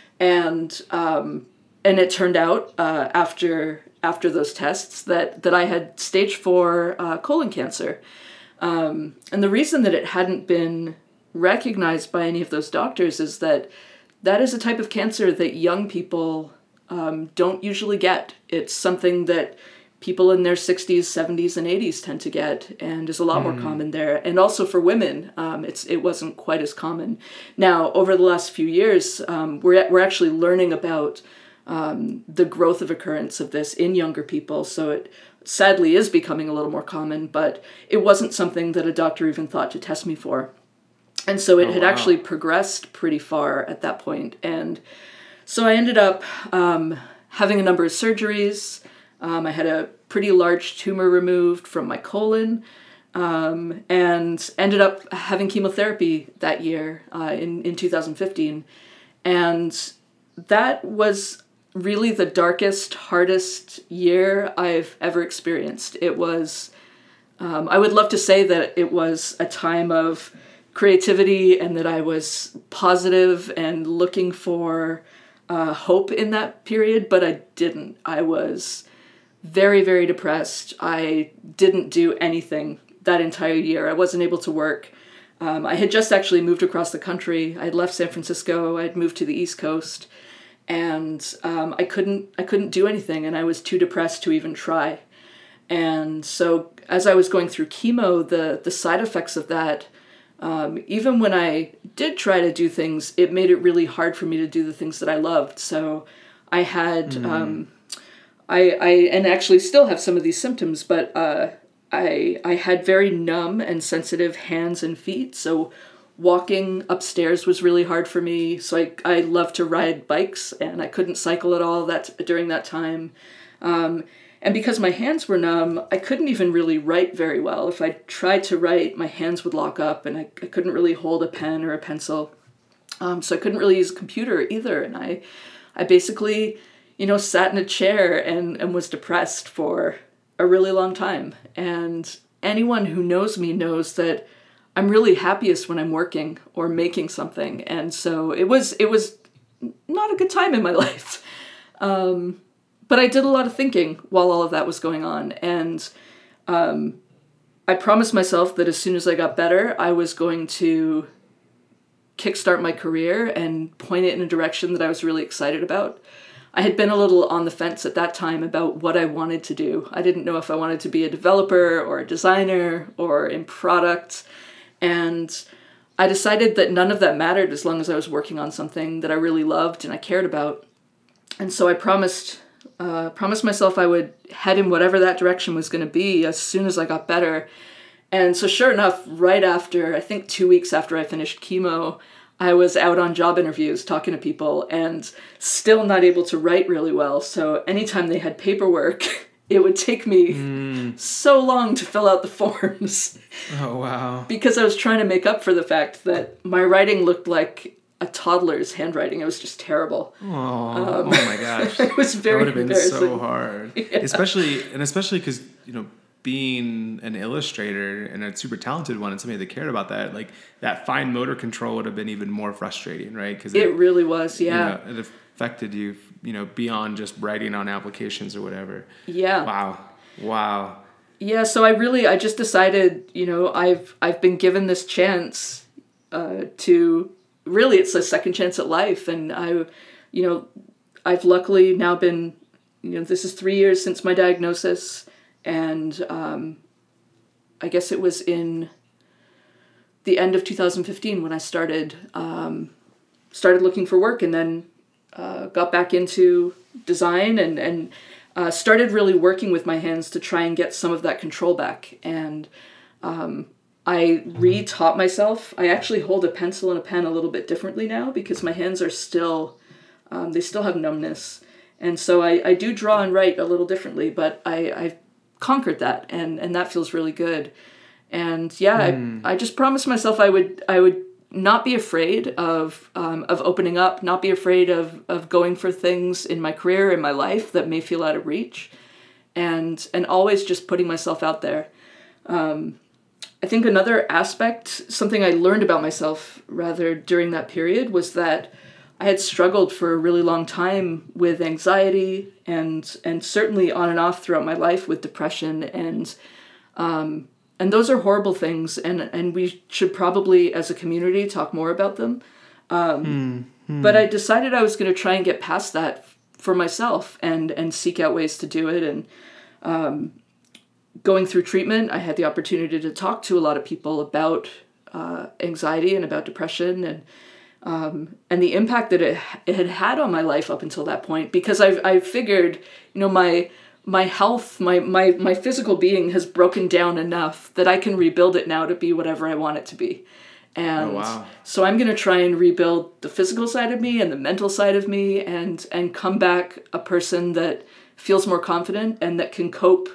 and um, and it turned out uh, after after those tests that that I had stage four uh, colon cancer, um, and the reason that it hadn't been recognized by any of those doctors is that that is a type of cancer that young people um, don't usually get. It's something that people in their sixties, seventies, and eighties tend to get, and is a lot mm. more common there. And also for women, um, it's it wasn't quite as common. Now, over the last few years, um, we're we're actually learning about um, the growth of occurrence of this in younger people. So it sadly is becoming a little more common, but it wasn't something that a doctor even thought to test me for. And so it oh, had wow. actually progressed pretty far at that point. And so I ended up um, having a number of surgeries. Um, I had a pretty large tumor removed from my colon um, and ended up having chemotherapy that year uh, in, in two thousand fifteen. And that was really the darkest, hardest year I've ever experienced. It was, um, I would love to say that it was a time of creativity and that I was positive and looking for uh, hope in that period, but I didn't. I was very, very depressed. I didn't do anything that entire year. I wasn't able to work. Um, I had just actually moved across the country. I had left San Francisco. I had moved to the East Coast, and um, I couldn't. I couldn't do anything, and I was too depressed to even try. And so, as I was going through chemo, the the side effects of that, um, even when I did try to do things, it made it really hard for me to do the things that I loved. So, I had. Mm. Um, I, I and actually still have some of these symptoms, but uh, I I had very numb and sensitive hands and feet. So walking upstairs was really hard for me. So I I love to ride bikes, and I couldn't cycle at all that during that time. Um, and because my hands were numb, I couldn't even really write very well. If I tried to write, my hands would lock up, and I, I couldn't really hold a pen or a pencil. Um, so I couldn't really use a computer either, and I I basically, you know, sat in a chair and, and was depressed for a really long time. And anyone who knows me knows that I'm really happiest when I'm working or making something. And so it was it was not a good time in my life. Um, but I did a lot of thinking while all of that was going on. And um, I promised myself that as soon as I got better, I was going to kickstart my career and point it in a direction that I was really excited about. I had been a little on the fence at that time about what I wanted to do. I didn't know if I wanted to be a developer or a designer or in product. And I decided that none of that mattered as long as I was working on something that I really loved and I cared about. And so I promised uh, promised myself I would head in whatever that direction was going to be as soon as I got better. And so sure enough, right after, I think two weeks after I finished chemo, I was out on job interviews talking to people and still not able to write really well. So anytime they had paperwork, it would take me mm. so long to fill out the forms. Oh, wow. Because I was trying to make up for the fact that my writing looked like a toddler's handwriting. It was just terrible. Oh, um, oh my gosh. It was very That would have been so hard. Yeah. Especially, and especially because, you know, being an illustrator and a super talented one and somebody that cared about that, like that fine motor control would have been even more frustrating, right? Because it, it really was, yeah. You know, it affected you, you know, beyond just writing on applications or whatever. Yeah. Wow. Wow. Yeah. So I really, I just decided, you know, I've I've been given this chance uh, to really, it's a second chance at life, and I, you know, I've luckily now been, you know, this is three years since my diagnosis. And um, I guess it was in the end of two thousand fifteen when I started um, started looking for work, and then uh, got back into design and and uh, started really working with my hands to try and get some of that control back. And um, I re-taught myself. I actually hold a pencil and a pen a little bit differently now because my hands are still um, they still have numbness, and so I, I do draw and write a little differently. But I I've conquered that, and and that feels really good. And yeah, mm. I, I just promised myself I would I would not be afraid of um, of opening up, not be afraid of of going for things in my career, in my life that may feel out of reach, and and always just putting myself out there. Um, I think another aspect, something I learned about myself rather during that period, was that I had struggled for a really long time with anxiety and and certainly on and off throughout my life with depression, and um, and those are horrible things, and and we should probably as a community talk more about them. Um, mm, mm. But I decided I was going to try and get past that for myself and and seek out ways to do it. And um, going through treatment, I had the opportunity to talk to a lot of people about uh, anxiety and about depression, and Um, and the impact that it, it had had on my life up until that point, because I I figured, you know, my my health, my, my, my physical being has broken down enough that I can rebuild it now to be whatever I want it to be. And oh, wow. so I'm going to try and rebuild the physical side of me and the mental side of me, and, and come back a person that feels more confident and that can cope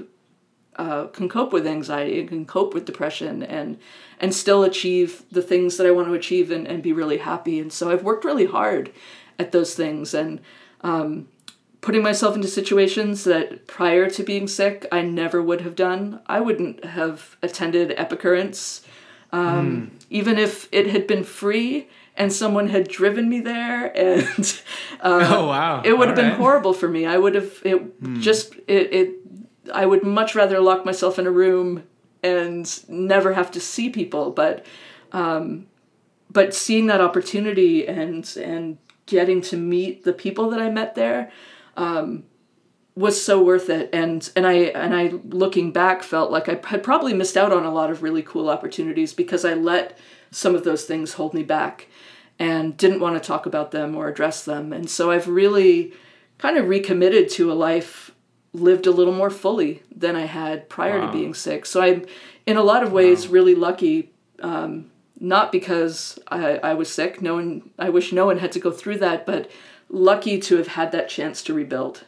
Uh, can cope with anxiety and can cope with depression and and still achieve the things that I want to achieve and, and be really happy. And so I've worked really hard at those things, and um, putting myself into situations that prior to being sick I never would have done. I wouldn't have attended Epicurrents Um, mm. Even if it had been free and someone had driven me there, and uh, oh wow, it would have All been right. horrible for me. I would have it mm. just it, it. I would much rather lock myself in a room and never have to see people. But um, but seeing that opportunity and and getting to meet the people that I met there um, was so worth it. And and I and I looking back felt like I had probably missed out on a lot of really cool opportunities because I let some of those things hold me back and didn't want to talk about them or address them. And so I've really kind of recommitted to a life lived a little more fully than I had prior wow. to being sick. So I'm in a lot of ways wow. really lucky, um, not because I, I was sick. No one, I wish no one had to go through that, but lucky to have had that chance to rebuild.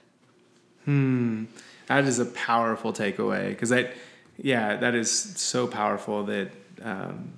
Hmm. That is a powerful takeaway because I, yeah, that is so powerful that, um,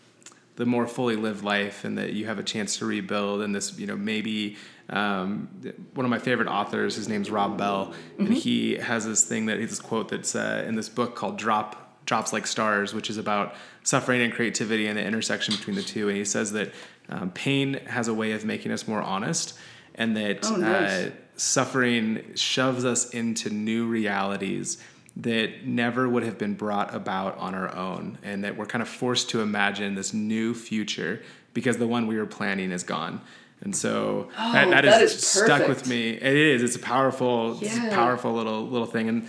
the more fully lived life and that you have a chance to rebuild. And this, you know, maybe um, one of my favorite authors, his name's Rob Bell, mm-hmm. and he has this thing that this quote that's uh, in this book called Drop Drops Like Stars, which is about suffering and creativity and the intersection between the two. And he says that um, pain has a way of making us more honest, and that oh, nice. uh, suffering shoves us into new realities that never would have been brought about on our own, and that we're kind of forced to imagine this new future because the one we were planning is gone. And so oh, that, that, that is, is stuck with me. It is. It's a powerful, yeah. it's a powerful little little thing. And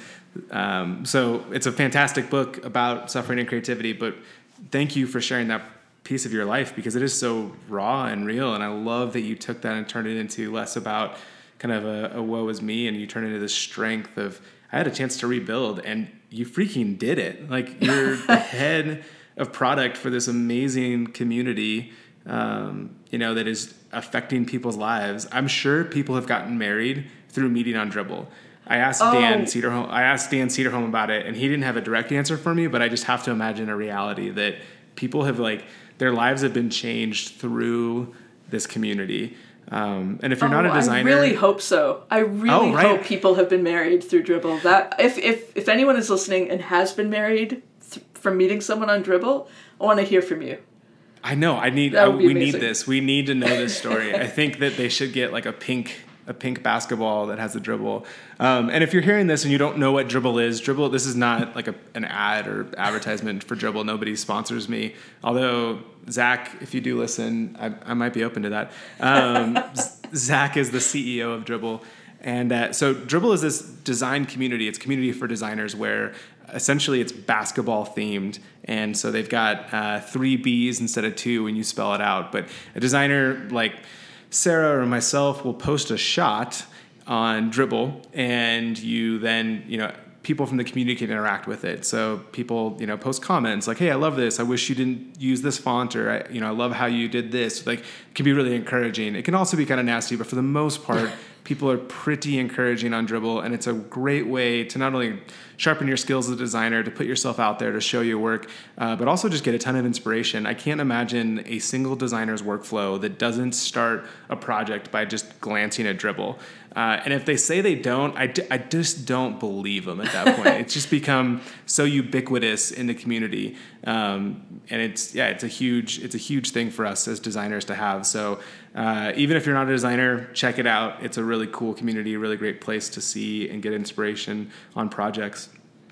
um, so it's a fantastic book about suffering and creativity. But thank you for sharing that piece of your life because it is so raw and real. And I love that you took that and turned it into less about kind of a, a woe is me, and you turned it into this strength of, I had a chance to rebuild, and you freaking did it. Like, you're the head of product for this amazing community, um, you know, that is affecting people's lives. I'm sure people have gotten married through meeting on Dribbble. I asked oh. Dan Cedarholm, I asked Dan Cedarholm about it, and he didn't have a direct answer for me, but I just have to imagine a reality that people have, like, their lives have been changed through this community. Um, and if you're oh, not a designer, I really hope so. I really oh, right. hope people have been married through Dribbble. That if if if anyone is listening and has been married th- from meeting someone on Dribbble, I want to hear from you. I know. I need. I, we amazing. need this. We need to know this story. I think that they should get like a pink a pink basketball that has a Dribbble. Um, and if you're hearing this and you don't know what Dribbble is, Dribbble, this is not like a, an ad or advertisement for Dribbble. Nobody sponsors me. Although, Zach, if you do listen, I, I might be open to that. Um, Zach is the C E O of Dribbble. And uh, so Dribbble is this design community. It's a community for designers where essentially it's basketball themed. And so they've got uh, three B's instead of two when you spell it out. But a designer like Sarah or myself will post a shot on Dribbble, and you then, you know, people from the community can interact with it. So people, you know, post comments like, hey, I love this. I wish you didn't use this font, or, I, you know, I love how you did this. Like, it can be really encouraging. It can also be kind of nasty, but for the most part, people are pretty encouraging on Dribbble, and it's a great way to not only sharpen your skills as a designer, to put yourself out there, to show your work, uh, but also just get a ton of inspiration. I can't imagine a single designer's workflow that doesn't start a project by just glancing at Dribbble. Uh, and if they say they don't, I, d- I just don't believe them at that point. It's just become so ubiquitous in the community. Um, and it's, yeah, it's a huge, it's a huge thing for us as designers to have. So uh, even if you're not a designer, check it out. It's a really cool community, a really great place to see and get inspiration on projects.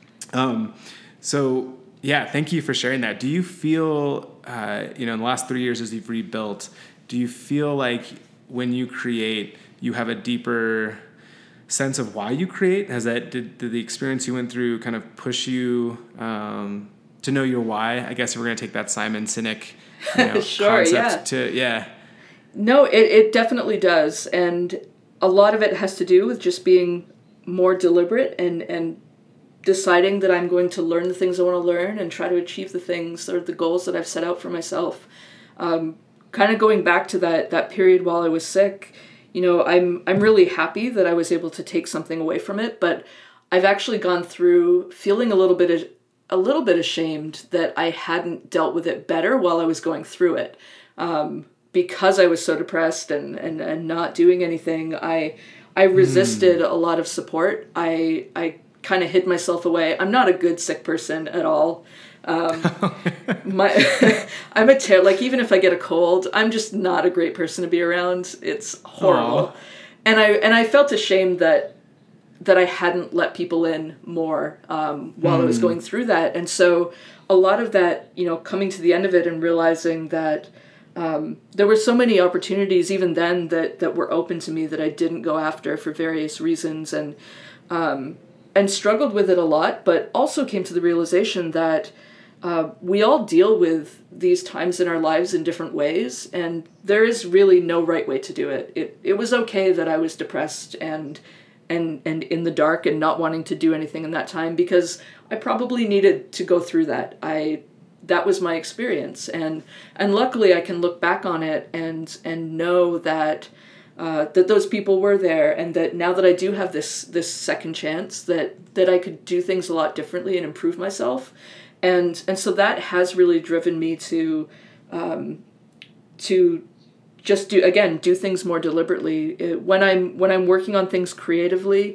Um, so yeah, thank you for sharing that. Do you feel, uh, you know, in the last three years as you've rebuilt, do you feel like when you create, you have a deeper sense of why you create? Has that, did, did the experience you went through kind of push you um, to know your why? I guess we're going to take that Simon Sinek, you know, sure, concept yeah. to, yeah. No, it, it definitely does. And a lot of it has to do with just being more deliberate and, and deciding that I'm going to learn the things I want to learn and try to achieve the things or the goals that I've set out for myself. Um, kind of going back to that, that period while I was sick, you know, I'm I'm really happy that I was able to take something away from it, but I've actually gone through feeling a little bit of, a little bit ashamed that I hadn't dealt with it better while I was going through it. Um, because I was so depressed and, and, and not doing anything, I I resisted mm. a lot of support. I I kind of hid myself away. I'm not a good sick person at all. Um, my, I'm a ter- like even if I get a cold, I'm just not a great person to be around. It's horrible, Aww. and I and I felt ashamed that that I hadn't let people in more um, while mm. I was going through that, and so a lot of that, you know, coming to the end of it and realizing that um, there were so many opportunities even then that that were open to me that I didn't go after for various reasons, and um, and struggled with it a lot, but also came to the realization that uh, we all deal with these times in our lives in different ways, and there is really no right way to do it. It it was okay that I was depressed and and and in the dark and not wanting to do anything in that time, because I probably needed to go through that. I that was my experience, and and luckily I can look back on it and and know that uh, that those people were there, and that now that I do have this this second chance, that that I could do things a lot differently and improve myself, and and so that has really driven me to um, to just do again do things more deliberately. It, when I'm when I'm working on things creatively,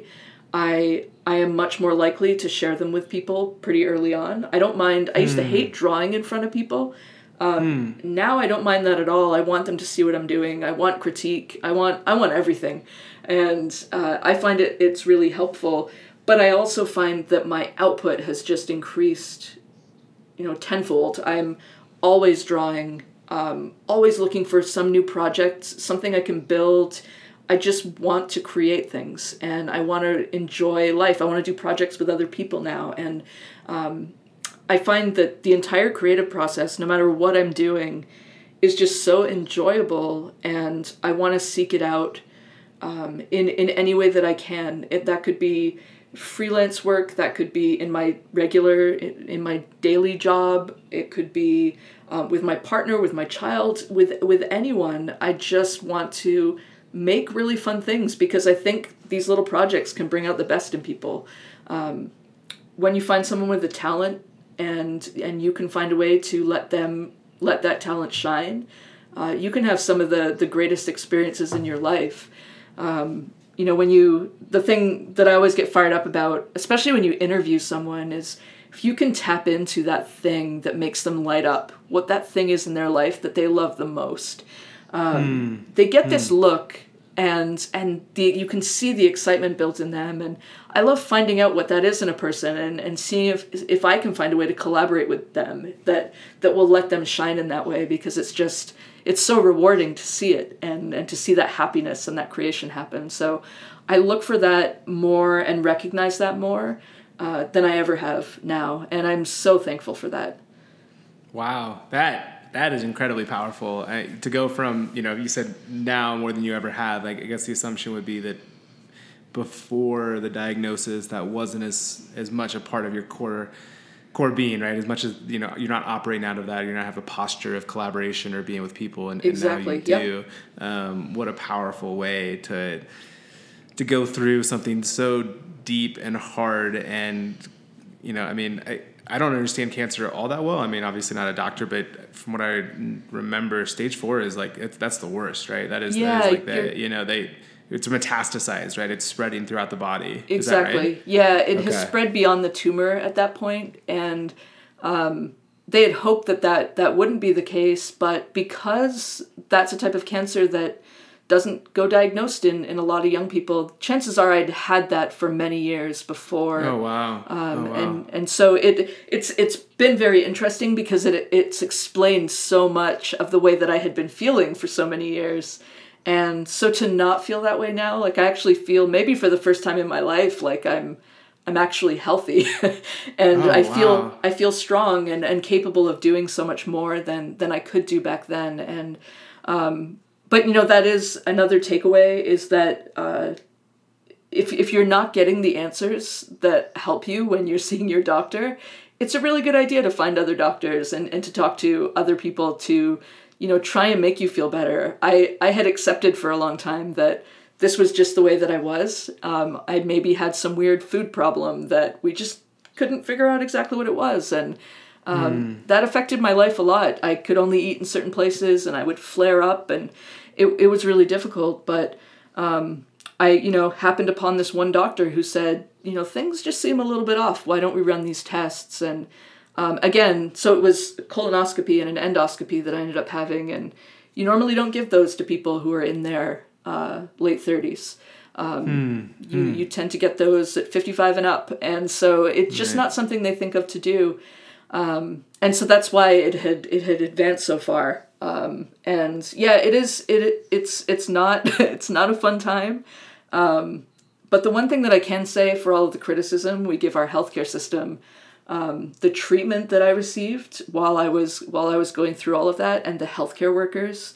I I am much more likely to share them with people pretty early on. I don't mind. I used mm. to hate drawing in front of people. Um, mm. Now I don't mind that at all. I want them to see what I'm doing. I want critique. I want I want everything, and uh, I find it it's really helpful. But I also find that my output has just increased, you know, tenfold. I'm always drawing. Um, always looking for some new project, something I can build. I just want to create things, and I want to enjoy life. I want to do projects with other people now, and um, I find that the entire creative process, no matter what I'm doing, is just so enjoyable, and I want to seek it out um, in, in any way that I can. It, that could be freelance work, that could be in my regular, in, in my daily job, it could be um, with my partner, with my child, with with anyone. I just want to make really fun things, because I think these little projects can bring out the best in people. Um, when you find someone with a talent, and and you can find a way to let them let that talent shine, uh, you can have some of the the greatest experiences in your life. Um, you know, when you the thing that I always get fired up about, especially when you interview someone, is if you can tap into that thing that makes them light up, what that thing is in their life that they love the most. Um, mm. They get mm. this look, and and the you can see the excitement built in them, and I love finding out what that is in a person, and, and seeing if if I can find a way to collaborate with them that that will let them shine in that way, because it's just it's so rewarding to see it, and, and to see that happiness and that creation happen. So I look for that more and recognize that more uh, than I ever have now, and I'm so thankful for that. Wow, that that is incredibly powerful. I, to go from, you know, you said now more than you ever have, like, I guess the assumption would be that before the diagnosis that wasn't as as much a part of your core core being, right? As much as, you know, you're not operating out of that, you're not have a posture of collaboration or being with people, and, exactly. and now you do. Yep. Um, what a powerful way to to go through something so deep and hard. And, you know, I mean, I, I don't understand cancer all that well. I mean, obviously not a doctor, but from what I remember, stage four is like, it's, that's the worst, right? That is, yeah, that is like the, you know, they, it's metastasized, right? It's spreading throughout the body. Exactly. Is that right? Yeah, it okay. has spread beyond the tumor at that point, and um, they had hoped that, that that wouldn't be the case, but because that's a type of cancer that doesn't go diagnosed in, in a lot of young people, chances are I'd had that for many years before. Oh wow! Um, oh, wow. And and so it it's it's been very interesting, because it it's explained so much of the way that I had been feeling for so many years. And so to not feel that way now, like I actually feel maybe for the first time in my life, like I'm, I'm actually healthy, and oh, I feel wow. I feel strong and, and capable of doing so much more than than I could do back then. And um, but you know, that is another takeaway, is that uh, if if you're not getting the answers that help you when you're seeing your doctor, it's a really good idea to find other doctors and, and to talk to other people to, you know, try and make you feel better. I, I had accepted for a long time that this was just the way that I was. Um, I maybe had some weird food problem that we just couldn't figure out exactly what it was. And um, mm. that affected my life a lot. I could only eat in certain places, and I would flare up, and it, it was really difficult. But um, I, you know, happened upon this one doctor who said, you know, things just seem a little bit off. Why don't we run these tests? And Um, again, so it was colonoscopy and an endoscopy that I ended up having, and you normally don't give those to people who are in their uh, late thirties. Um, Hmm. you Hmm. you tend to get those at fifty-five and up, and so it's just Right. not something they think of to do. Um, and so that's why it had it had advanced so far. Um, and yeah, it is it it's it's not it's not a fun time. Um, but the one thing that I can say for all of the criticism we give our healthcare system, um, the treatment that I received while I was while I was going through all of that, and the healthcare workers,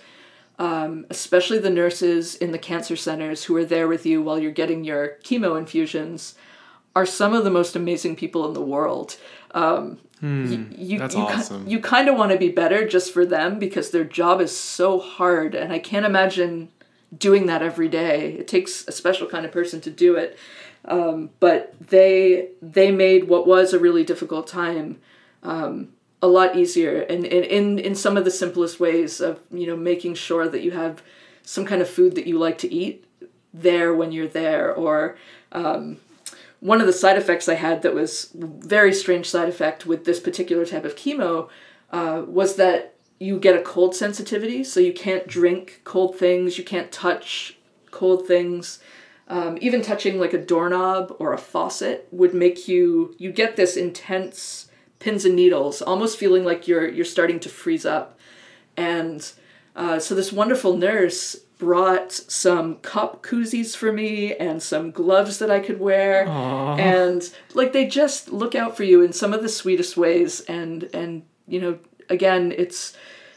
um, especially the nurses in the cancer centers who are there with you while you're getting your chemo infusions, are some of the most amazing people in the world. Um, Hmm. you you That's you, awesome. you kind of want to be better just for them because their job is so hard, and I can't imagine doing that every day. It takes a special kind of person to do it. Um, but they they made what was a really difficult time um, a lot easier, and in, in in some of the simplest ways of you know making sure that you have some kind of food that you like to eat there when you're there, or um, one of the side effects I had that was very strange side effect with this particular type of chemo uh, was that you get a cold sensitivity, so you can't drink cold things, you can't touch cold things. Um, even touching like a doorknob or a faucet would make you you get this intense pins and needles, almost feeling like you're you're starting to freeze up. And uh, so this wonderful nurse brought some cup koozies for me and some gloves that I could wear. Aww. And like they just look out for you in some of the sweetest ways. And, and you know, again, it's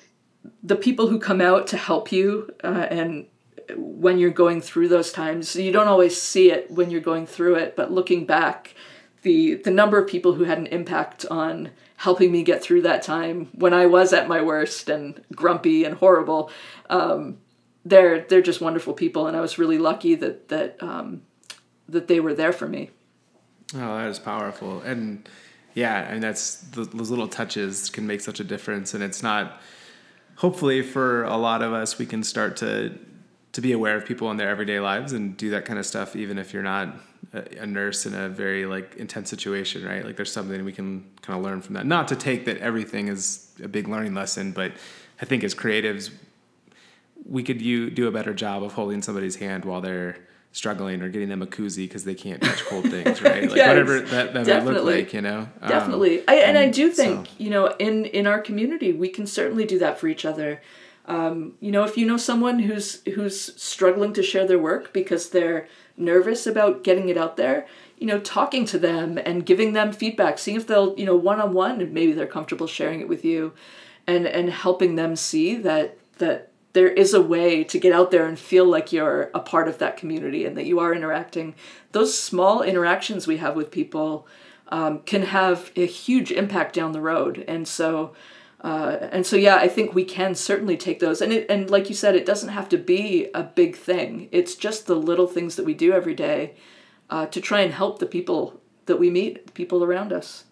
the people who come out to help you uh, and when you're going through those times. You don't always see it when you're going through it, but looking back, the the number of people who had an impact on helping me get through that time when I was at my worst and grumpy and horrible, um, they're they're just wonderful people, and I was really lucky that that um, that they were there for me. Oh, that is powerful. And yeah, I mean, that's those little touches can make such a difference. And it's not, hopefully for a lot of us, we can start to to be aware of people in their everyday lives and do that kind of stuff, even if you're not a, a nurse in a very like intense situation, right? Like there's something we can kind of learn from that. Not to take that everything is a big learning lesson, but I think as creatives, we could you do a better job of holding somebody's hand while they're struggling or getting them a koozie because they can't touch cold things, right? Like Yes, whatever that, that might look definitely. like, you know? Um, Definitely. I, and I and do think, so- you know, in, in our community, we can certainly do that for each other. Um, you know, if you know someone who's who's struggling to share their work because they're nervous about getting it out there, you know, talking to them and giving them feedback, seeing if they'll, you know, one-on-one, and maybe they're comfortable sharing it with you, and, and helping them see that that there is a way to get out there and feel like you're a part of that community and that you are interacting. Those small interactions we have with people um, can have a huge impact down the road. And so, uh, and so, yeah, I think we can certainly take those. And it, and like you said, it doesn't have to be a big thing. It's just the little things that we do every day uh, to try and help the people that we meet, the people around us.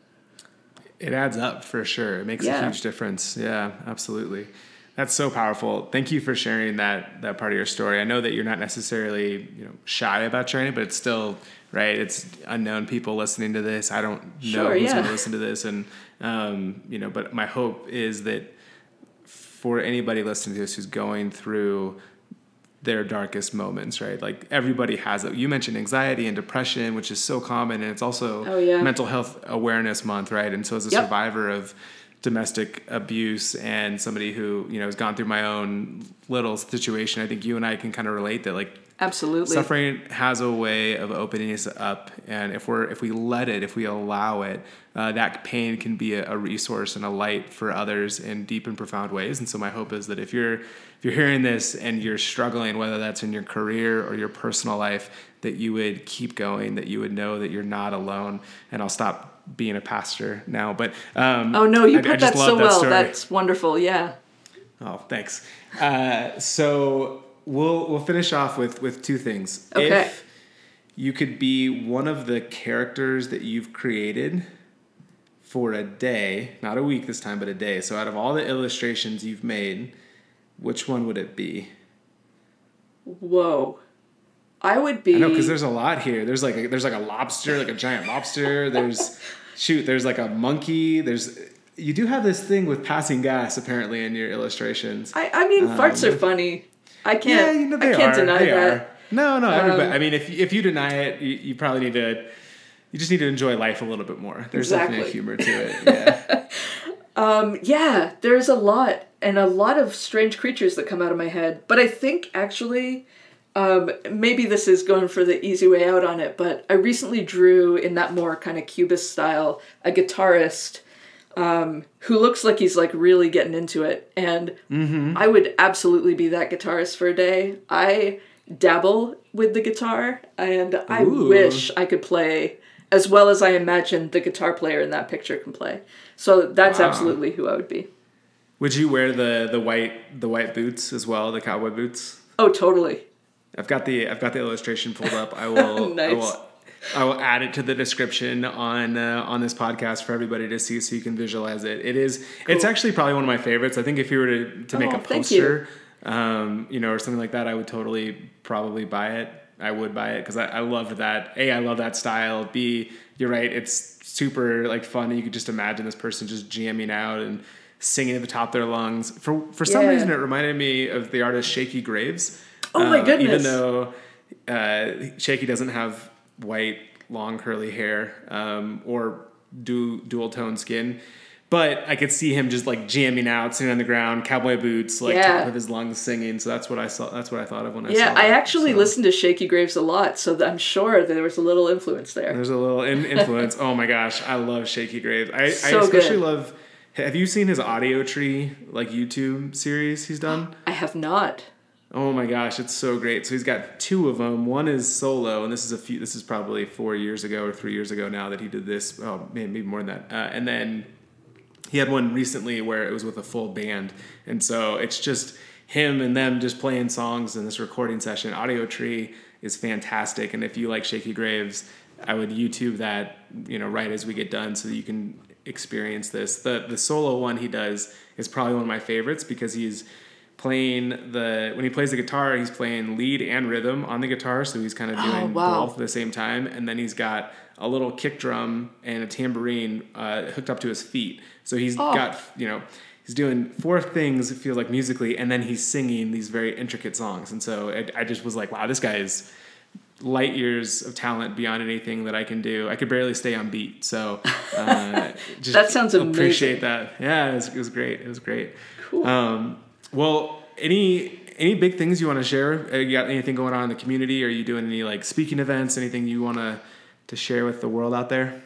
It adds up for sure. It makes Yeah. a huge difference. Yeah, absolutely. That's so powerful. Thank you for sharing that that part of your story. I know that you're not necessarily, you know, shy about sharing it, but it's still right. It's unknown people listening to this. I don't know Sure, who's yeah. going to listen to this, and um, you know. But my hope is that for anybody listening to this who's going through their darkest moments, right? Like everybody has it. You mentioned anxiety and depression, which is so common, and it's also Oh, yeah. Mental Health Awareness Month, right? And so as a Yep. survivor of domestic abuse and somebody who, you know, has gone through my own little situation, I think you and I can kind of relate that like Absolutely. suffering has a way of opening us up, and if we're if we let it, if we allow it, uh, that pain can be a, a resource and a light for others in deep and profound ways. And so my hope is that if you're if you're hearing this and you're struggling, whether that's in your career or your personal life, that you would keep going, that you would know that you're not alone. And I'll stop being a pastor now, but um, Oh, no, you I, put I just that love so that well. story. That's wonderful. Yeah. Oh, thanks. Uh, so we'll we'll finish off with with two things. Okay. If you could be one of the characters that you've created for a day, not a week this time, but a day. So out of all the illustrations you've made, which one would it be? Whoa. I would be. I know, because there's a lot here. There's like a, there's like a lobster, like a giant lobster. There's shoot, there's like a monkey. There's you do have this thing with passing gas apparently in your illustrations. I, I mean, um, farts are funny. I can't. Yeah, you know, they I can't are. deny they that. Are. No, no. Everybody. Um, I mean, if if you deny it, you, you probably need to. You just need to enjoy life a little bit more. There's exactly. definitely a humor to it. Yeah. um, yeah, there's a lot and a lot of strange creatures that come out of my head. But I think actually, um, maybe this is going for the easy way out on it. But I recently drew in that more kind of cubist style a guitarist. Um, who looks like he's like really getting into it, and mm-hmm. I would absolutely be that guitarist for a day. I dabble with the guitar, and I Ooh. wish I could play as well as I imagine the guitar player in that picture can play. So that's wow. absolutely who I would be. Would you wear the the white the white boots as well, the cowboy boots? Oh, totally. I've got the I've got the illustration pulled up. I will. nice. I will, I will add it to the description on uh, on this podcast for everybody to see, so you can visualize it. It is cool. It's actually probably one of my favorites. I think if you were to, to make oh, a poster, you. Um, you know, or something like that, I would totally probably buy it. I would buy it because I, I love that. A, I love that style. B, you're right. It's super like fun. You could just imagine this person just jamming out and singing at the top of their lungs. For for some yeah. reason, it reminded me of the artist Shakey Graves. Oh my uh, goodness! Even though uh, Shakey doesn't have white, long, curly hair, um, or du- dual tone skin. But I could see him just like jamming out, sitting on the ground, cowboy boots, like yeah. top of his lungs singing. So that's what I saw. That's what I thought of when I yeah, saw Yeah, I that. actually so. listened to Shakey Graves a lot, so I'm sure there was a little influence there. There's a little in- influence. Oh my gosh, I love Shakey Graves. I, so I especially good. love. Have you seen his Audio Tree like YouTube series he's done? I have not. Oh my gosh, it's so great. So he's got two of them. One is solo, and this is a few. This is probably four years ago or three years ago now that he did this. Oh, maybe more than that. Uh, and then he had one recently where it was with a full band, and so it's just him and them just playing songs in this recording session. Audio Tree is fantastic, and if you like Shakey Graves, I would YouTube that, you know, right as we get done so that you can experience this. The the solo one he does is probably one of my favorites because he's playing the when he plays the guitar, he's playing lead and rhythm on the guitar, so he's kind of doing oh, wow. both at the same time, and then he's got a little kick drum and a tambourine uh, hooked up to his feet. So he's oh. got, you know, he's doing four things, it feels like, musically, and then he's singing these very intricate songs. And so I, I just was like, wow, this guy is light years of talent beyond anything that I can do. I could barely stay on beat. So uh, just that sounds amazing. Appreciate that. Yeah, it was, it was great. It was great. Cool. Um, well, any any big things you want to share? Uh, you got anything going on in the community? Are you doing any like speaking events? Anything you want to to share with the world out there?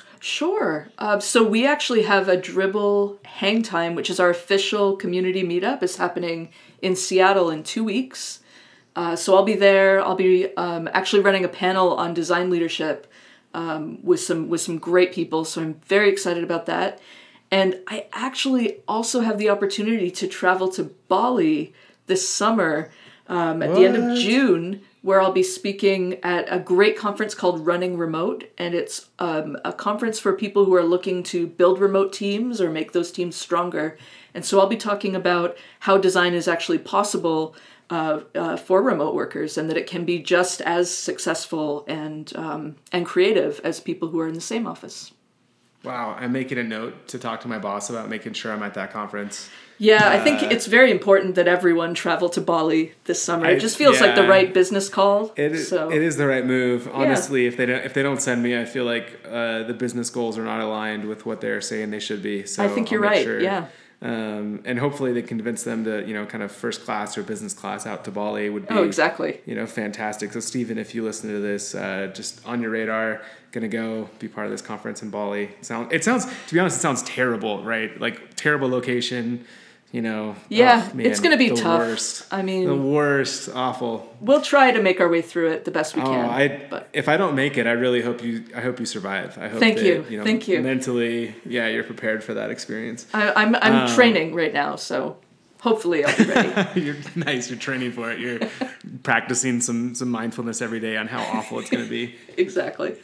Sure. Uh, so we actually have a Dribble Hang Time, which is our official community meetup. It's happening in Seattle in two weeks. Uh, so I'll be there. I'll be um, actually running a panel on design leadership um, with some with some great people. So I'm very excited about that. And I actually also have the opportunity to travel to Bali this summer um, at what? the end of June, where I'll be speaking at a great conference called Running Remote. And it's um, a conference for people who are looking to build remote teams or make those teams stronger. And so I'll be talking about how design is actually possible uh, uh, for remote workers, and that it can be just as successful and um, and creative as people who are in the same office. Wow, I'm making a note to talk to my boss about making sure I'm at that conference. Yeah, uh, I think Uh, it's very important that everyone travel to Bali this summer. I- It just feels yeah. like the right business call. It is, so. it is the right move. Honestly, if they don't if they don't send me, I feel like uh, the business goals are not aligned with what they're saying they should be. So I think you're I'll make right. Sure. Yeah. Um, and hopefully they convince them to, you know, kind of first class or business class out to Bali would be, Oh, exactly. you know, fantastic. So Stephen, if you listen to this, uh, just on your radar, gonna go be part of this conference in Bali. Sound it sounds to be honest, it sounds terrible, right? Like terrible location. You know, Yeah, oh, man, it's going to be the tough. Worst. I mean, the worst, awful. We'll try to make our way through it the best we Oh, can. I but. if I don't make it, I really hope you. I hope you survive. I hope. Thank that, you. you know, Thank you. Mentally, yeah, you're prepared for that experience. I, I'm I'm Um, training right now, so hopefully I'll be ready. You're nice. You're training for it. You're practicing some some mindfulness every day on how awful it's going to be. Exactly.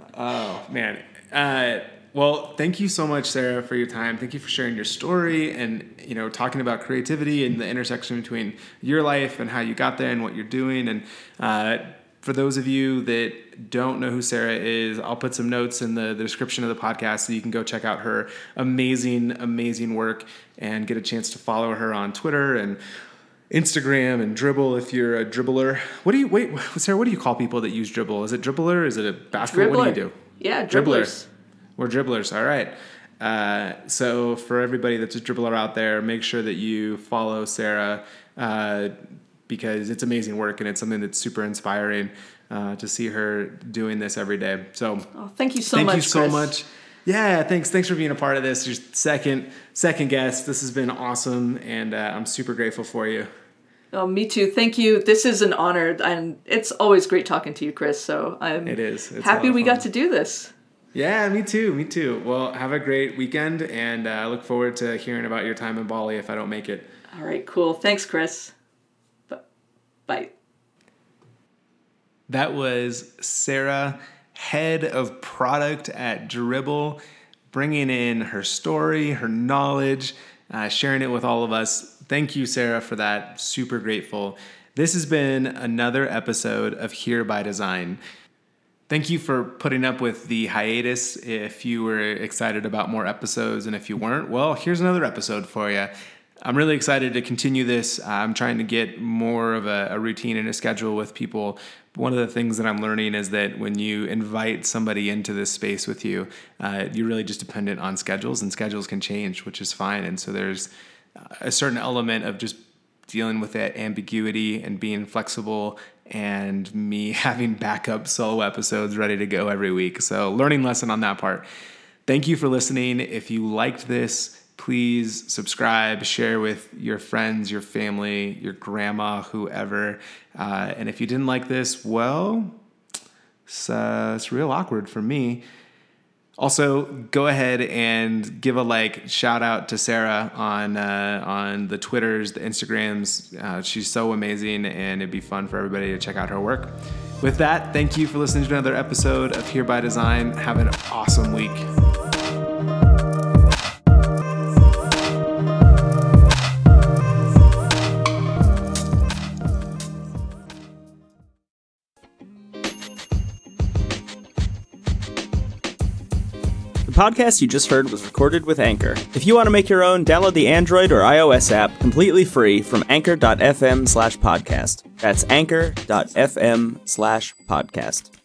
Oh man. Uh, well, thank you so much, Sarah, for your time. Thank you for sharing your story and, you know, talking about creativity and the intersection between your life and how you got there and what you're doing. And uh, for those of you that don't know who Sarah is, I'll put some notes in the, the description of the podcast so you can go check out her amazing, amazing work and get a chance to follow her on Twitter and Instagram and Dribbble if you're a dribbler. What do you, wait, Sarah, what do you call people that use Dribbble? Is it dribbler? Is it a basketball? Dribbler. What do you do? Yeah, dribblers. Dribbler. We're dribblers. All right. Uh, so for everybody that's a dribbler out there, make sure that you follow Sarah uh, because it's amazing work and it's something that's super inspiring uh, to see her doing this every day. So oh, thank you so thank much. Thank you so Chris. much. Yeah, thanks. Thanks for being a part of this. Your second second guest. This has been awesome, and uh, I'm super grateful for you. Oh, me too. Thank you. This is an honor, and it's always great talking to you, Chris. So I'm it is. It's happy we fun. got to do this. Yeah, me too. Me too. Well, have a great weekend, and I uh, look forward to hearing about your time in Bali if I don't make it. All right, cool. Thanks, Chris. Bye. That was Sarah, head of product at Dribbble, bringing in her story, her knowledge, uh, sharing it with all of us. Thank you, Sarah, for that. Super grateful. This has been another episode of Here by Design. Thank you for putting up with the hiatus. If you were excited about more episodes, and if you weren't, well, here's another episode for you. I'm really excited to continue this. I'm trying to get more of a, a routine and a schedule with people. One of the things that I'm learning is that when you invite somebody into this space with you, uh, you're really just dependent on schedules, and schedules can change, which is fine. And so there's a certain element of just dealing with that ambiguity and being flexible, and me having backup solo episodes ready to go every week. So learning lesson on that part. Thank you for listening. If you liked this, please subscribe, share with your friends, your family, your grandma, whoever. Uh, and if you didn't like this, well, it's, uh, it's real awkward for me. Also, go ahead and give a like, shout out to Sarah on uh, on the Twitters, the Instagrams. Uh, she's so amazing, and it'd be fun for everybody to check out her work. With that, thank you for listening to another episode of Here by Design. Have an awesome week. The podcast you just heard was recorded with Anchor. If you want to make your own, download the Android or iOS app completely free from anchor dot f m slash podcast. That's anchor dot f m slash podcast.